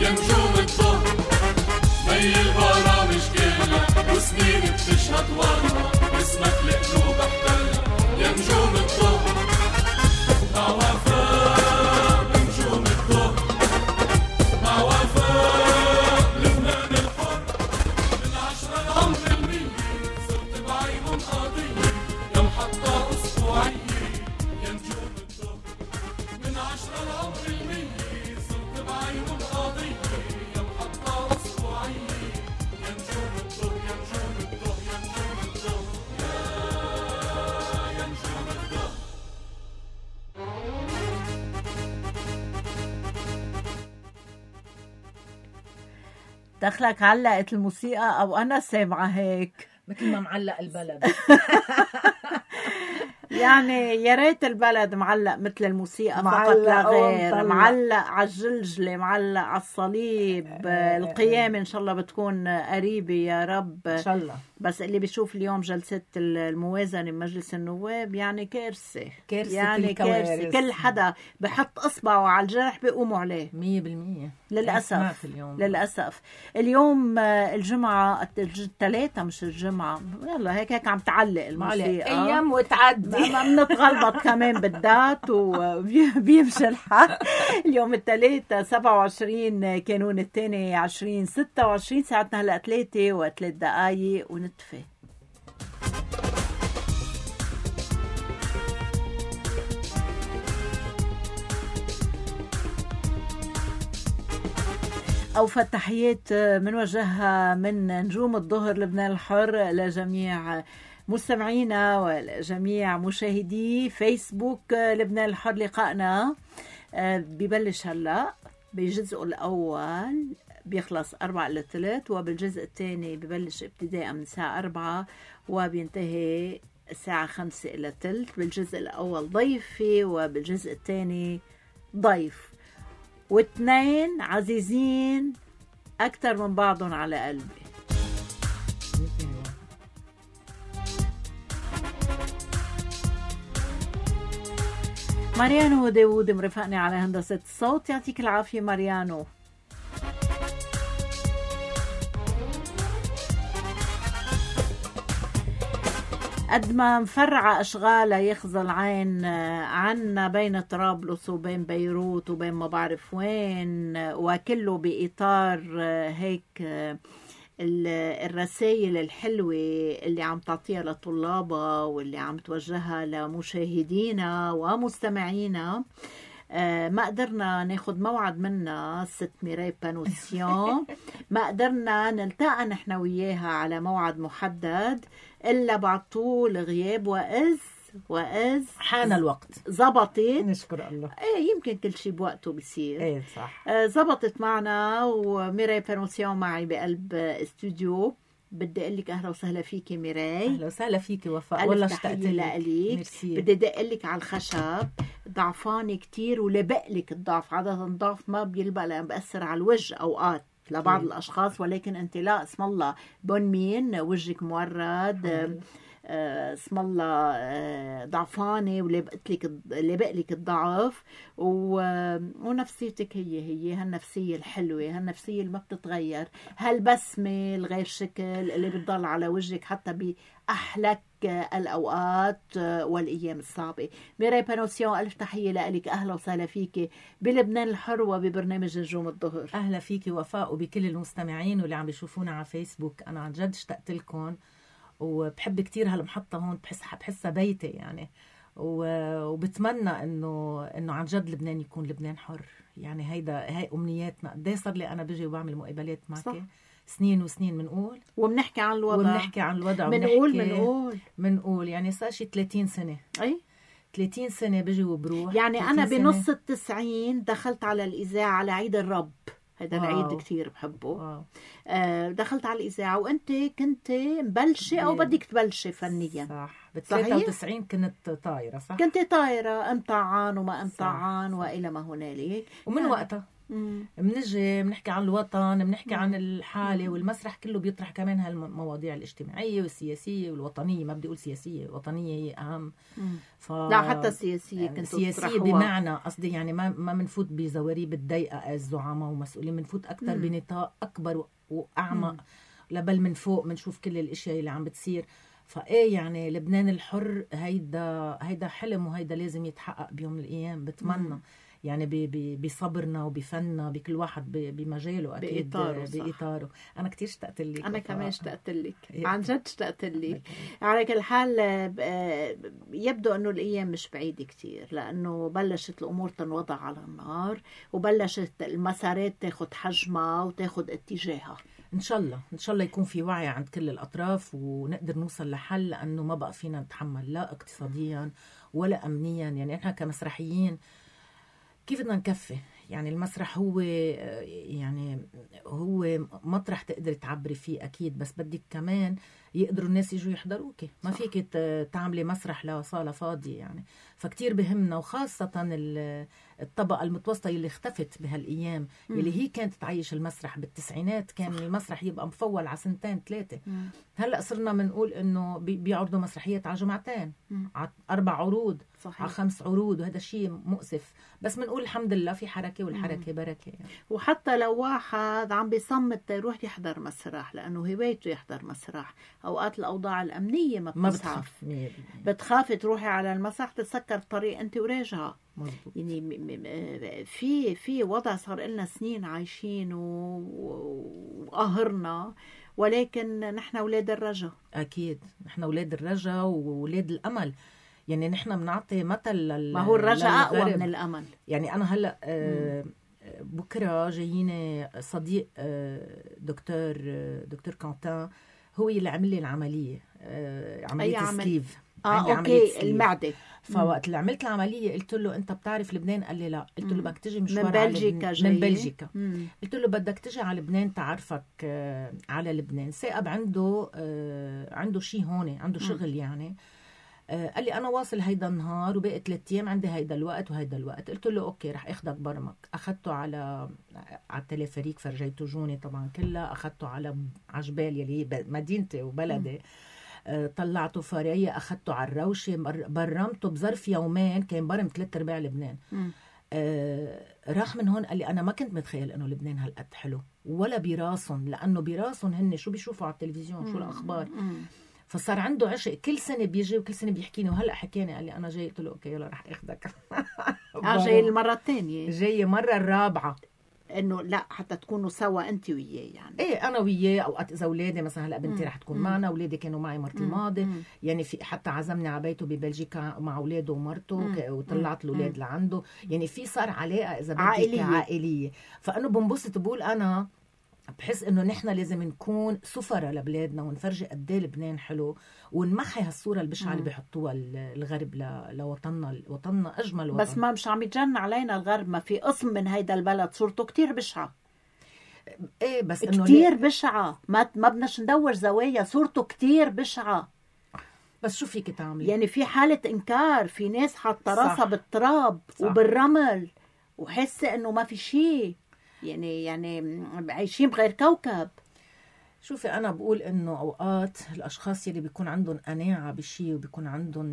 يا نجوم الظهر مي البرامج كلها وسنين بتشهد ورا اسمك القلوب احتلها يا نجوم الظهر مع وفاء نجوم الظهر مع وفاء لبنان الحر من 10 لعمر 100 صرت بعينهم قضية يا محطة أسبوعية يا نجوم الظهر من 10 لعمر 100 صرت بعينهم قضية يا محطة أسبوعية يا نجوم الظهر يا نجوم الظهر يا نجوم الظهر يا نجوم الظهر. دخلك علقت الموسيقى أو أنا سامعة هيك؟ مثل ما معلق البلد. يعني يا ريت البلد معلق مثل الموسيقى فقط لا غير، معلق على الجلجلة، معلق على الصليب. القيامة إن شاء الله بتكون قريبة يا رب إن شاء الله. بس اللي بيشوف اليوم جلسة الموازنة بمجلس النواب يعني كارثة، يعني كارثة. كل حدا بحط إصبعه على الجرح بيقوموا عليه 100%. للأسف. للأسف اليوم الجمعة 3 مش الجمعة، يلا هيك عم تعلق الموسيقى أيام وتعدي ما بنتغلبط كمان بالذات وبيمشي الحال. اليوم 3 27 كانون الثاني 2026 ساعتنا هلا 3:03 ونتفه. أوفى التحيات منوجهها من نجوم الظهر لبنان الحر لجميع مستمعينا وجميع مشاهدي فيسبوك لبنان الحر. لقائنا ببلش هلأ بالجزء الأول بيخلص 4:03 وبالجزء الثاني ببلش ابتداء من الساعة 4 وبينتهي الساعة 5:15. بالجزء الأول ضيفي وبالجزء الثاني ضيف، واثنين عزيزين أكثر من بعضهم على قلبي. ماريانو داوود مرافقني على هندسة الصوت، يعطيك العافية ماريانو. قد ما مفرعة أشغالها يخزى العين عنا بين طرابلس وبين بيروت وبين ما بعرف وين، وكله بإطار هيك الرسائل الحلوة اللي عم تعطيها لطلابها واللي عم توجهها لمشاهدينا ومستمعينا. ما قدرنا ناخد موعد منا ست ميراي بانوسيون، ما قدرنا نلتقى نحن وياها على موعد محدد إلا بعد طول غياب وإذ حان الوقت زبطت. نشكر الله. يمكن كل شيء بوقته بيصير. صح. زبطت معنا وميراي بانوسيون معي بقلب استوديو. بدي اقول لك اهلا وسهلا فيكي ميراي. اهلا وسهلا فيكي وفاء، والله اشتقت لك. بدي اقول لك على الخشب ضعفانه كتير ولبق لك الضعف. عاده الضعف ما بيلبق لان بأثر على الوجه اوقات لبعض الاشخاص، ولكن انت لا، اسم الله بون مين، وجهك مورد، اسم الله ضعفانه ولبق لك الضعف، ونفسيتك هي هالنفسيه الحلوه، هالنفسيه اللي ما بتتغير، هالبسمه الغير شكل اللي بتضل على وجهك حتى باحلك الاوقات والايام الصعبه. ميراي بانوسيون الف تحيه لك، اهلا وسهلا فيكي بلبنان الحر وببرنامج نجوم الظهر. اهلا فيكي وفاء وبكل المستمعين واللي عم بيشوفونا على فيسبوك. انا عن جد اشتقت لكم وبحب كتير هالمحطة هون، بحسها بيتي يعني، وبتمنى انه عن جد لبنان يكون لبنان حر. يعني هي امنياتنا. قد صار لي انا بجي وبعمل مقابلات معك سنين وسنين بنقول وبنحكي عن الوضع بنقول يعني صار شي 30 سنة. 30 سنة بجي وبروح. يعني انا بنص 90 دخلت على الإذاعة على عيد الرب، هذا العيد كتير بحبه. دخلت على الإذاعة وأنت كنت مبلشة أو بدك تبلشي فنيا. صح. ب93 كنت طايرة. صح. كنت طايرة، امتعان وما امتعان وإلى ما هنالك. ومن وقتها بنجي بنحكي عن الوطن، بنحكي عن الحالة، والمسرح كله بيطرح كمان هالمواضيع الاجتماعية والسياسية والوطنية. ما بدي أقول سياسية، وطنية هي أهم. لا حتى السياسية يعني سياسية بمعنى قصدي يعني ما منفوت بزواريب الضيقة الزعماء ومسؤولين، منفوت أكتر بنطاق أكبر وأعمق لبل من فوق، منشوف كل الاشياء اللي عم بتصير. فايه يعني لبنان الحر هيدا حلم، وهيدا لازم يتحقق بيوم من الايام. بتمنى يعني بصبرنا وبفننا، بكل واحد بمجاله اكيد بإطاره. انا كتير اشتقت لك. انا كمان اشتقت لك، عن جد اشتقت لك. على كل حال يبدو انه الايام مش بعيده كتير، لانه بلشت الامور تنوضع على النار، وبلشت المسارات تاخد حجمها وتاخد اتجاهها. إن شاء الله يكون في وعي عند كل الأطراف، ونقدر نوصل لحل، لأنه ما بقى فينا نتحمل لا اقتصاديا ولا أمنيا. يعني إحنا كمسرحيين كيف بدنا نكفي؟ يعني المسرح هو مطرح تقدر تعبري فيه أكيد، بس بدك كمان يقدروا الناس يجوا يحضروك. ما فيك تعملي مسرح لصالة فاضية يعني. فكتير بهمنا، وخاصة الطبقة المتوسطة اللي اختفت بهالأيام، اللي هي كانت تعيش المسرح بالتسعينات. كان المسرح يبقى مفول على 2-3. هلأ صرنا منقول إنه بيعرضوا مسرحيات على جمعتين، على 4 عروض، على 5 عروض، وهذا شيء مؤسف. بس منقول الحمد لله في حركة، والحركة بركة يعني. وحتى لو واحد عم بيصمت يروح يحضر مسرح لأنه هوايته يحضر مسرح، أوقات الأوضاع الأمنية ما بتخاف، بتخافي تروحي على المسرح تتسكر الطريق أنت وراجعة. مزبوط. يعني في وضع صار لنا سنين عايشين وقهرنا، ولكن نحن أولاد الرجا. أكيد نحن أولاد الرجا وأولاد الأمل. يعني نحن بنعطي مثل ما هو الرجا أقوى من الأمل. يعني أنا هلأ بكرة جايين صديق دكتور كانتان، هو اللي عمل لي العملية، عملية السليف. اوكي المعدة. فوقت اللي عملت العملية قلت له انت بتعرف لبنان؟ قال لي لا. قلت له بدك تجي مشوار من بلجيكا. من بلجيكا. قلت له بدك تجي على لبنان تعرفك على لبنان. ثاقب عنده شيء هون، عنده شغل يعني. قال لي انا واصل هيدا النهار وباقي 3 أيام عندي هيدا الوقت وهيدا الوقت. قلت له اوكي رح اخدك برمك. اخدته على التلفريك، فرجيته جوني طبعا كلها. اخدته على جبال يلي مدينتي وبلدي. طلعته فارية، أخدته على الروشة، برمته بظرف يومين كان برم 3/4 لبنان. راح من هون قال لي أنا ما كنت متخيل إنه لبنان هالقد حلو، ولا براسهم، لأنه براسهم هن شو بيشوفوا على التلفزيون، شو الأخبار. فصار عنده عشق، كل سنة بيجي وكل سنة بيحكيني. وهلأ حكيني قال لي أنا جاي. قلت له أوكي يلا رح أخدك. جاي المرة الثانية، جاي مرة الرابعة. انه لا حتى تكونوا سوا انت وياه يعني. ايه انا وياه. اوقات اذا اولادي مثلا هلا بنتي رح تكون معنا، اولادي كانوا معي مرتي الماضي يعني. في حتى عزمني على بيته ببلجيكا مع اولاده ومرته، وطلعت الاولاد لعنده. يعني في صار علاقه اذا بدك عائليه. فانه بنبسط بقول انا بحس انه نحن لازم نكون سفراء لبلادنا، ونفرجي قد ايه لبنان حلو، ونمحي هالصوره البشعه اللي بيحطوها الغرب لوطننا اجمل وطن. بس ما مش عم يتجن علينا الغرب، ما في قسم من هيدا البلد صورته كتير بشعه. ايه بس انه كتير بشعه، ما بدناش ندور زوايا، صورته كتير بشعه. بس شو فيك تعملي؟ يعني في حاله انكار، في ناس حاطه راسها بالتراب وبالرمل وحاسه انه ما في شيء. يعني عايشين بغير كوكب. شوفي أنا بقول إنه أوقات الأشخاص اللي بيكون عندهم قناعة بشيء وبيكون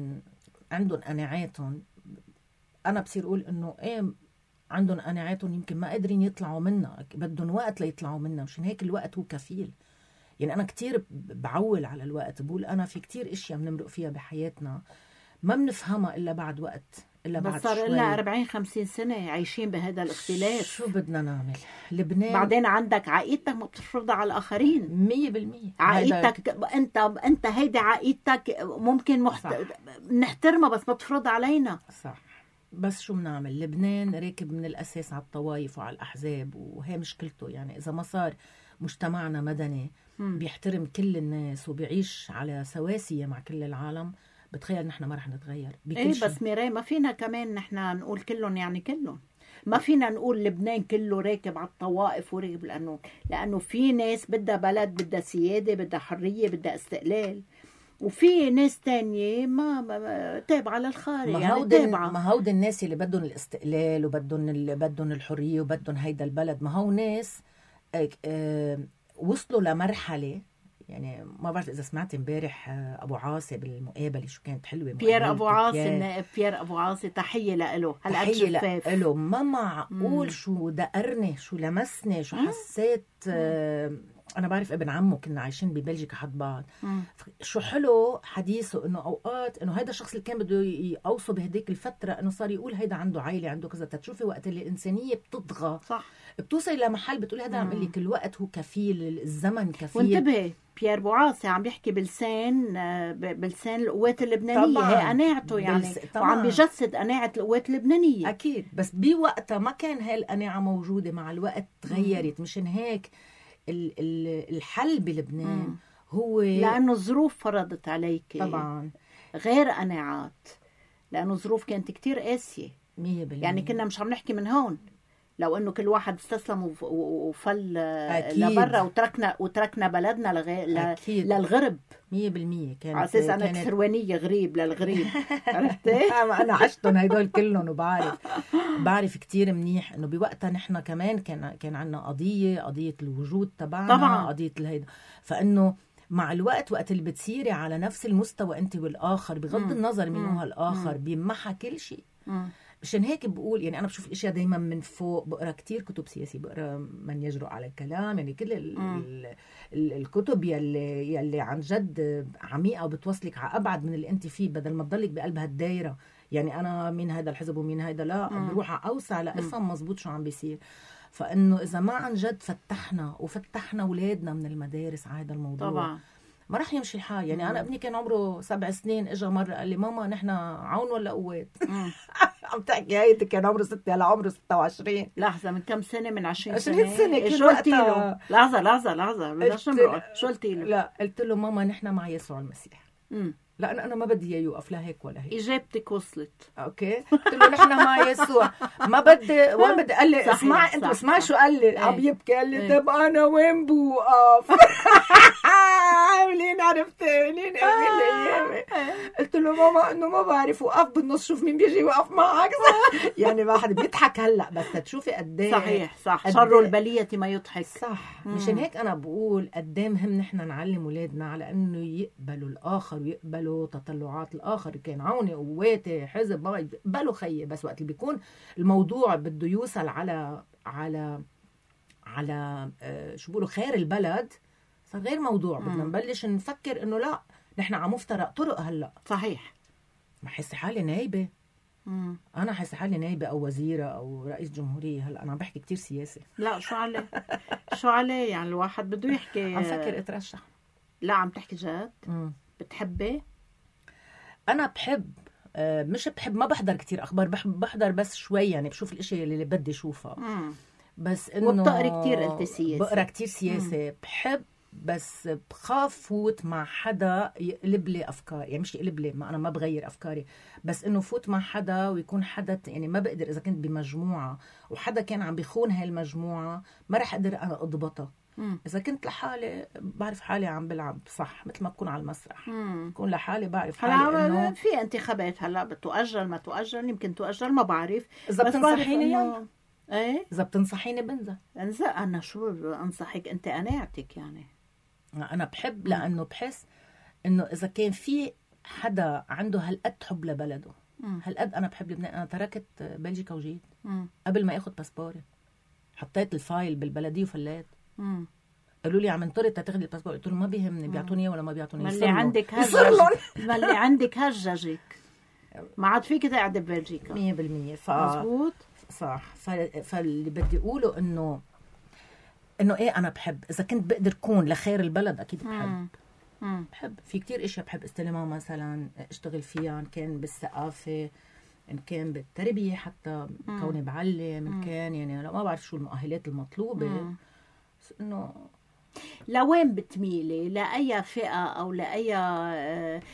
عندهم قناعاتهم، أنا بصير أقول إنه إيه عندهم قناعاتهم يمكن ما قادرين يطلعوا منها، بدهم وقت ليطلعوا منها. مشان هيك الوقت هو كفيل. يعني أنا كتير بعول على الوقت، بقول أنا في كتير إشياء بنمرق فيها بحياتنا ما بنفهمها إلا بعد وقت، إلا بعد شوي. بس صار لنا 40-50 سنة عايشين بهذا الاختلاف. شو بدنا نعمل؟ لبنان بعدين عندك عقيدتك ما بتفرضها على الآخرين 100%. عقيدتك انت هيدي عقيدتك ممكن نحترمها، بس ما تفرض علينا. صح. بس شو بنعمل؟ لبنان راكب من الأساس على الطوائف وعلى الأحزاب، وهي مشكلته. يعني إذا ما صار مجتمعنا مدني بيحترم كل الناس وبيعيش على سواسية مع كل العالم، بتخيل نحن ما رح نتغير بكل شيء. شيء. بس ميراي ما فينا كمان نحن نقول كلهم، يعني كلهم ما فينا نقول لبنان كله راكب على الطوائف وراكب، لأنه في ناس بدها بلد، بدها سيادة، بدها حرية، بدها استقلال. وفي ناس تانية ما تابعة للخارج، يعني تابعة. ما هود الناس اللي بدهم الاستقلال وبدهم الحرية وبدهم هيدا البلد. ما هو ناس وصلوا لمرحلة، يعني ما بعرف إذا سمعت امبارح أبو عاصي بالمقابلة شو كانت حلوة. بيير أبو عاصي، النائب بيير أبو عاصي، تحية له. تحية له. ما معقول شو دقرني، شو لمسني، شو حسيت. أنا بعرف ابن عمه كنا عايشين ببلجيكا حد بعض. شو حلو حديثه، إنه أوقات إنه هيدا الشخص اللي كان بده يوصل بهديك الفترة إنه صار يقول هيدا عنده عائلة، عنده كذا. تشوفي وقت اللي الإنسانية بتطغى، صح، بتوصل لمحل بتقول هذا عم لك الوقت هو كفيل، الزمن كفيل. وانتبه بيير بوعاصي عم بيحكي بلسان القوات اللبنانية، هي قناعته يعني، وعم بيجسد قناعة القوات اللبنانية. أكيد، بس بوقتها ما كان هالقناعة موجودة، مع الوقت تغيرت. مشان هيك الحل بلبنان هو لأنه الظروف فرضت عليك طبعا غير قناعات، لأنه الظروف كانت كتير قاسية 100%. يعني كنا مش عم نحكي من هون، لو انه كل واحد استسلم وفل لبرا وتركنا بلدنا للغرب 100%. كان على اساس انا كسروانيه غريب للغريب. عرفتي؟ انا عشتهم هدول كلهم، بعرف كتير منيح انه بوقتها نحن كمان كان عندنا قضيه الوجود تبعنا طبعا، قضيه الهيدا. فانه مع الوقت وقت اللي بتصيري على نفس المستوى انت والاخر، بغض النظر من هو الاخر، بيمحى كل شيء. مشان هيك بقول يعني أنا بشوف الأشياء دايما من فوق. بقرأ كتير كتب سياسي، بقرأ من يجرؤ على الكلام، يعني كل الكتب يلي عن جد عميقة وبتوصلك على أبعد من اللي أنت فيه، بدل ما تضلك بقلب هالدايرة. يعني أنا مين هذا الحزب ومين هذا، لا، بروح على أوسع لأفهم مزبوط شو عم بيصير. فإنه إذا ما عن جد فتحنا أولادنا من المدارس على هذا الموضوع طبعا ما راح يمشي الحال. يعني أنا ابني كان عمره 7 سنين، إجا مرة قال لي ماما نحن عون ولا قوات؟ عم تحكي هيدي كان عمره 6، هلا عمره 26. لحظة، من كم سنة؟ من 20 سنة. شو قلتي له؟ لحظة بدناش نمرق. شو قلتي له؟ لا، قلت له ماما نحن مع يسوع المسيح. لأن أنا ما بدي إياه يوقف لا هيك ولا هيك. إجابتك وصلت. أوكي، قلت له نحن مع يسوع، ما بدي وين بدي. قال لي اسمع أنت، اسمع شو قال لي. عم يبكي، قال لي طب أنا وين بوقف؟ عاملين عرفتين أيامي. قلت له ماما إنه ما بعرف، وقف بالنص شوف مين بيجي يوقف معك. يعني ما حد بيضحك هلا، بس تشوفي قد ايه صح شر البلية ما يضحك. صح. مشان هيك أنا بقول قد ايه مهم نحن نعلم أولادنا على إنه يقبلوا الآخر ويقبلوا تطلعات الآخر. كان عوني قواتي حزب ما يقبلوا خيي، بس وقت اللي بيكون الموضوع بده يوصل على شو بيقولوا خير البلد، صار غير موضوع. بدنا نبلش نفكر إنه لا، نحن عم مفترق طرق هلا. صحيح. ما حس حالي نايبة. أنا حس حالي نايبة أو وزيرة أو رئيس جمهورية. هلا أنا عم بحكي كتير سياسي. لا شو عليه يعني الواحد بده يحكي. عم فكر أترشح. لا عم تحكي جد؟ بتحبي؟ أنا بحب، مش بحب، ما بحضر كتير أخبار، بحضر بس شوي، يعني بشوف الاشياء اللي بدي شوفها. بس إنه وبتقري كتير قلتي سياسي. بقرأ كتير سياسي. بحب، بس بخاف فوت مع حدا يقلب لي أفكار. يعني مش يقلب لي، ما أنا ما بغير أفكاري، بس إنه فوت مع حدا ويكون حدا يعني ما بقدر. إذا كنت بمجموعة وحدا كان عم بيخون هاي المجموعة، ما رح أقدر أنا أضبطها. إذا كنت لحالي بعرف حالي عم بلعب صح، مثل ما بكون على المسرح. بكون لحالي بعرف حالي إنه في انتخابات هلا بتؤجل ما تؤجل، يمكن تؤجل ما بعرف. إذا بتنصحيني ايه، إذا بتنصحيني انزل. أنا شو أنصحك؟ أنت قناعتك يعني. أنا بحب، لأنه بحس إنه إذا كان في حدا عنده هالقد حب لبلده، هالقد أنا بحب لبنان. أنا تركت بلجيكا وجيت قبل ما أخذ باسبوري، حطيت الفايل بالبلدية وفلات. قالوا لي عم انطرد تاخذي الباسبور. قلت لهم ما بيهمني بيعطوني ولا ما بيعطوني. ما اللي عندك هججك ما عاد فيك تقعد ببلجيكا 100%. مزبوط صح. فاللي بدي أقوله إنه إيه، أنا بحب. إذا كنت بقدر كون لخير البلد أكيد بحب. في كتير إشياء بحب استلمها، مثلا اشتغل فيها، إن كان بالثقافة، إن كان بالتربية، حتى كوني بعلم، إن كان يعني ما بعرف شو المؤهلات المطلوبة. إنه لوين بتميلي؟ لأي فئة أو لأي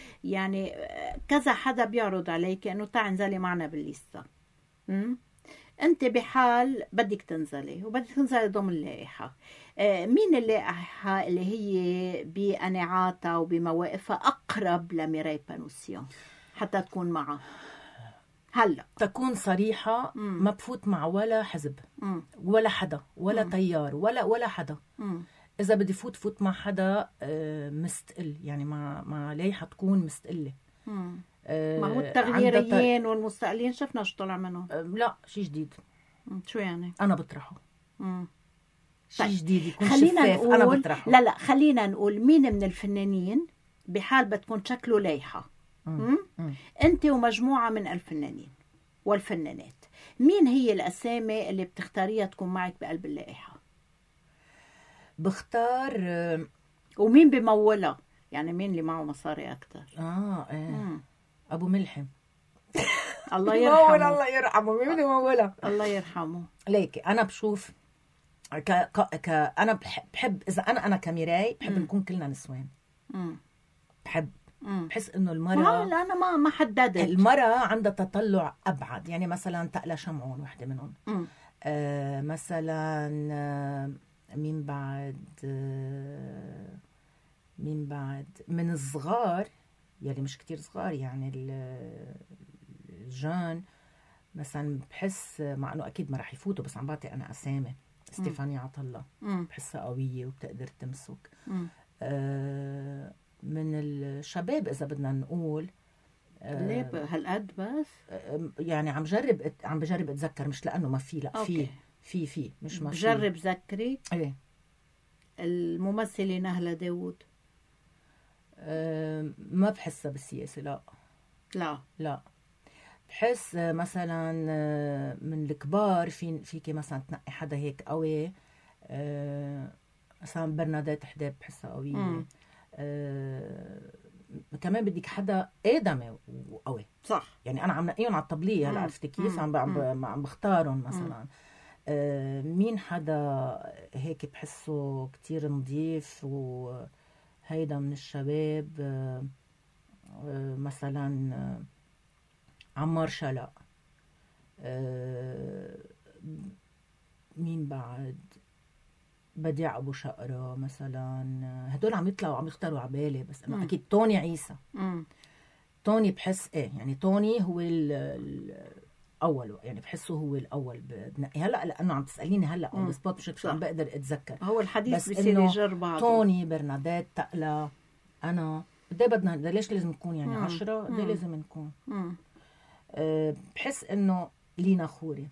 يعني كذا حدا بيعرض عليك إنه تعال انزلي معنا بالليستا. انت بحال بدك تنزلي وبدك تنزلي ضمن اللائحة، مين اللائحة اللي هي بقناعاتها وبمواقفها أقرب لميراي بانوسيون حتى تكون معها هلا؟ تكون صريحة، ما بفوت مع ولا حزب ولا حدا ولا تيار ولا حدا. إذا بدي فوت مع حدا مستقل، يعني مع لايحة تكون مستقلة. ما هو التغييريين والمستقلين شفنا شو طلع منهم. لا شيء جديد. شو يعني؟ أنا بطرحه. شيء طيب. جديد يكون خلينا شفاف. نقول أنا بطرحه. لا خلينا نقول مين من الفنانين بحال بتكون شكله لايحة، أنت ومجموعة من الفنانين والفنانات، مين هي الأسامي اللي بتختاريها تكون معك بقلب اللائحة؟ بختار ومين بمولها؟ يعني مين اللي معه مصاري أكتر؟ أبو ملحم. الله يرحمه. الله يرحمه. مين بمولها؟ الله يرحمه. ليكي أنا بشوف أنا بحب إذا أنا كميراي بحب نكون كلنا نسوان. بحب بحس إنه المرأة لا أنا ما حددت. المرأة عندها تطلع أبعد، يعني مثلا تقلى شمعون واحدة منهم. مثلا مين بعد من الصغار يلي مش كتير صغار، يعني الجان مثلا بحس، مع انه اكيد ما راح يفوتوا بس عم بعطي انا اسامي. ستيفاني عطله بحسها قويه وبتقدر تمسك. من الشباب اذا بدنا نقول ليه هالقد بس؟ يعني عم بجرب اتذكر، مش لانه ما في، لا في مش ما في. بجرب ذكري. ايه الممثله نهلة داوود ما بحسها بالسياسة. لا بحس مثلا من الكبار فيكي مثلا تنقي حدا هيك قوي، مثلا برنادات حداب بحسها قوية. كمان بدك حدا آدمي وقوي، صح؟ يعني أنا عم نقيهم على الطبلية. هلا عرفتي كيف عم بختارهم مثلا. مين حدا هيك بحسه كتير نظيف وهيدا من الشباب؟ مثلا عمار شلق. مين بعد؟ بديع أبو شقرة مثلا. هدول عم يطلعوا عم يختاروا عبالي، بس أنا أكيد توني عيسى. توني بحس يعني توني هو الأول، يعني بحسه هو الأول بنقي هلا، لأنه عم تسأليني هلا on the spot مش عم بقدر أتذكر. هو الحديث بصير يجر بعض. توني، برنادات، تقلى، أنا بدنا ليش لازم نكون يعني 10 لازم نكون. بحس إنه لينا خوري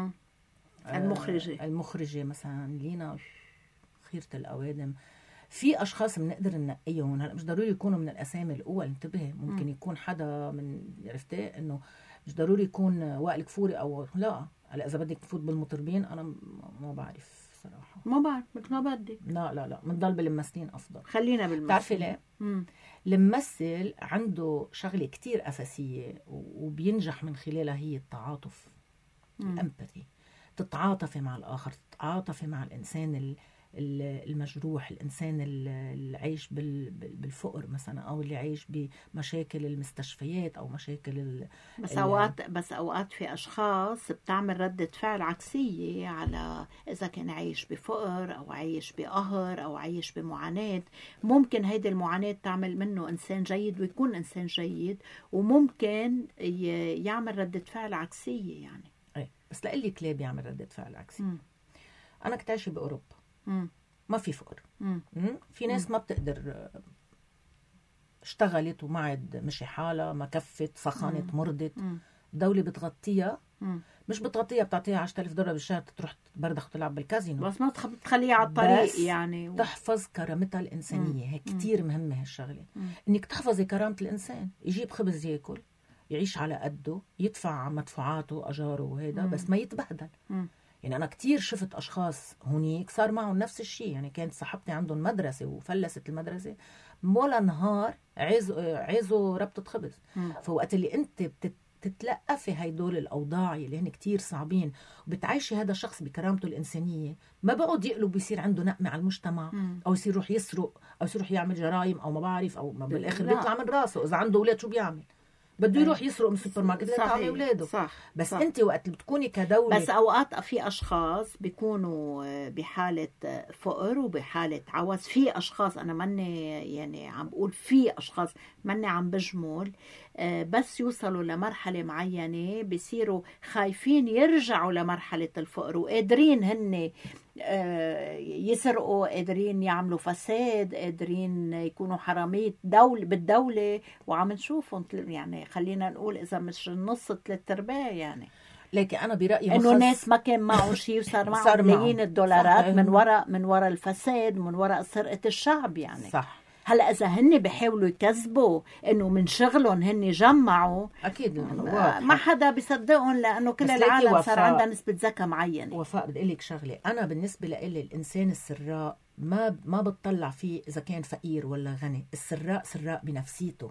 المخرجة مثلا. لينا خيرة الأوادم. في أشخاص بنقدر ننقيهم، هلا مش ضروري يكونوا من الأسامي الأول، انتبهي، ممكن يكون حدا من عرفتي إنه مش ضروري يكون وائل كفوري أو لا. هلا إذا بدك تفوت بالمطربين أنا ما بعرف صراحة، ما بعرف مثل ما بدك. لا بنضل بالممثلين أفضل. خلينا بالممثلين. بتعرفي ليه؟ الممثل عنده شغلة كتير أساسية وبينجح من خلالها، هي التعاطف، الأمباثي. تتعاطفي مع الآخر، تتعاطفي مع الإنسان المجروح، الإنسان اللي عايش بالفقر مثلا، أو اللي عايش بمشاكل المستشفيات أو مشاكل بس أوقات في أشخاص بتعمل ردة فعل عكسية على إذا كان عايش بفقر أو عايش بقهر أو عايش بمعاناة. ممكن هيدي المعاناة تعمل منه إنسان جيد ويكون إنسان جيد، وممكن يعمل ردة فعل عكسية يعني. بس لقلك ليه بيعمل ردة فعل عكسية؟ أنا كنت عايشة بأوروبا، ما في فقر. في ناس ما بتقدر، اشتغلت ومعد مشي حالها، ما كفت، سخنت، مرضت، الدولة بتغطيها. مش بتغطيها، بتعطيها $10,000 بالشهر تروح تبردخ وتلعب بالكازينو، بس ما تخليها على الطريق يعني تحفظ كرامتها الإنسانية. هي كتير مهمة هالشغلة، إنك تحفظي كرامة الإنسان. يجيب خبز ياكل، يعيش على قده، يدفع مدفوعاته أجاره وهيدا، بس ما يتبهدل. يعني أنا كتير شفت أشخاص هونيك صار معهم نفس الشيء. يعني كانت صاحبتي عندهم مدرسة وفلست المدرسة، ولا نهار عايزوا ربطة خبز. فوقت اللي أنت تتلقفي هيدول الأوضاع اللي هن كتير صعبين، وبتعيشي هذا الشخص بكرامته الإنسانية، ما بقعد يقلب بيصير عنده نقمة على المجتمع، أو يصير يروح يسرق، أو يصير يروح يعمل جرائم، أو ما بعرف، أو ما بالآخر بيطلع من راسه. إذا عنده أولاد شو بيعمل؟ بده يروح يسرق من السوبر ماركت ليطعم اولاده. صح. بس صح. انت وقت اللي بتكوني كدوله، بس اوقات في اشخاص بيكونوا بحاله فقر وبحاله عوز. في اشخاص، انا ماني يعني عم بقول في اشخاص، ماني عم بجمل، بس يوصلوا لمرحله معينه بيصيروا خايفين يرجعوا لمرحله الفقر، وقادرين هن يسرقوا، قادرين يعملوا فساد، قادرين يكونوا حرامية بالدولة، وعم نشوفهم يعني خلينا نقول إذا مش النص 3/4 يعني. لكن أنا برأيي إنه ناس ما كان معه شيء وصار معه ملايين الدولارات من وراء الفساد، من وراء سرقة الشعب يعني. صح. هلا اذا هن بيحاولوا يكذبوا انه من شغلهم هن جمعوا، اكيد ما حدا بيصدقهم، لانه كل العالم صار عندها نسبه ذكاء معينه. وفاء بدي اقول لك شغله، انا بالنسبه لي الانسان السراء ما بتطلع فيه اذا كان فقير ولا غني. السراء سراء بنفسيته،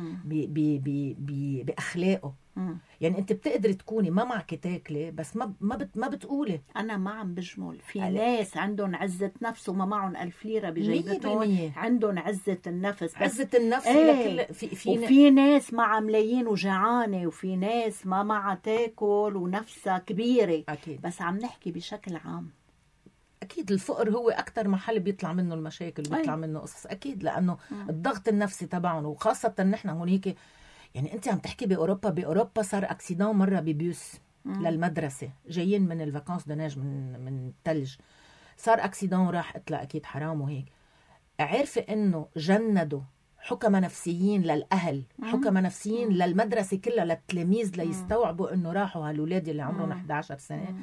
باخلاقه. يعني انت بتقدري تكوني ما معك تاكلي، بس ما بتقولي. انا ما عم بجمل، في ناس عندهم عزه نفس وما معهم 1000 ليره بجيبتهم، عندهم عزه النفس. عزه النفس لكل وفي ناس معها ملايين وجعانه، وفي ناس ما معها تاكل ونفسها كبيره. أكيد. بس عم نحكي بشكل عام. أكيد الفقر هو أكتر محل بيطلع منه المشاكل، بيطلع منه قصص. أكيد، لأنه الضغط النفسي تبعهم، وخاصة نحن هونيك. يعني أنت عم تحكي بأوروبا صار أكسيدان مرة ببيوس للمدرسة، جايين من الفاكانس دناج من الثلج، صار أكسيدان وراح قتله. أكيد حرام. وهيك عارفة إنه جندوا حكمة نفسيين للأهل، حكمة نفسيين للمدرسة كلها، للتلاميذ، ليستوعبوا إنه راحوا هالولاد اللي عمرهم 11 سنة.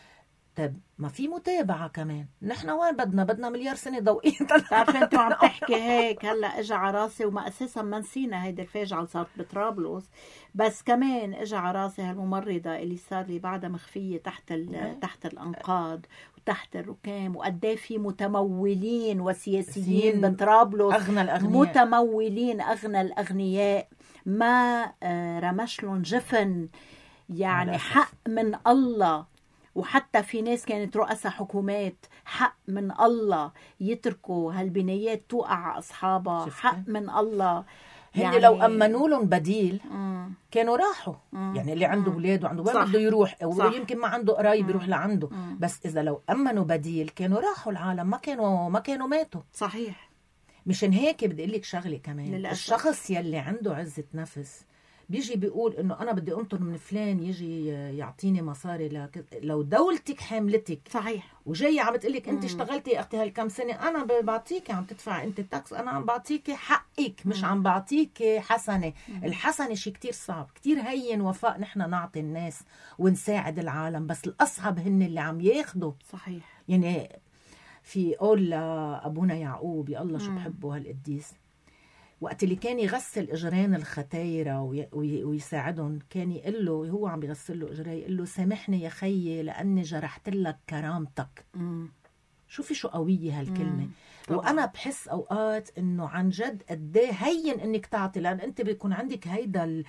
طب ما في متابعة كمان. نحن وين بدنا مليار سنة ضوئية. عارفة انتوا عم تحكي هيك هلا اجى على راسي، وما اساسا ما نسينا هيدي الفاجعة اللي صارت بطرابلس، بس كمان اجى على راسي هالممرضة اللي صار لي بعدها مخفية تحت الانقاض وتحت الركام، وقديه في متمولين وسياسيين بطرابلس، اغنى الاغنياء، متمولين اغنى الاغنياء، ما رمش لهم جفن يعني. حق من الله. وحتى في ناس كانت رؤساء حكومات، حق من الله يتركوا هالبنايات توقع على أصحابها. حق من الله. يعني لو أمنوا لهم بديل كانوا راحوا. يعني اللي عنده أولاد وعنده وين بده يروح، ويمكن ما عنده قرايب يروح لعنده. بس إذا لو أمنوا بديل كانوا راحوا العالم، ما كانوا ماتوا. صحيح. مشان هيك بدي أقول لك شغلة كمان. للأسف. الشخص يلي عنده عزة نفس بيجي بيقول انه انا بدي انطر من فلان يجي يعطيني مصاري لو دولتك حاملتك. صحيح. وجاي عم تقلك انت اشتغلتي يا اختي هالكم سنه، انا بعطيكي، عم تدفع انت التاكس، انا عم بعطيكي حقك، مش عم بعطيكي حسنه. الحسنه شيء كتير صعب، كتير هين وفاء نحن نعطي الناس ونساعد العالم، بس الاصعب هن اللي عم ياخدوا. صحيح. يعني في قول لابونا يعقوب، يا الله شو بحبه هالقديس، وقت اللي كان يغسل اجرين الختايره ويساعدهم، كان يقول له هو عم بيغسل له اجريه، يقول له سامحني يا خيي لاني جرحت لك كرامتك. شوفي شو قويه هالكلمه. وانا بحس اوقات انه عن جد قد ايه هين انك تعطي، لان انت بيكون عندك هيدا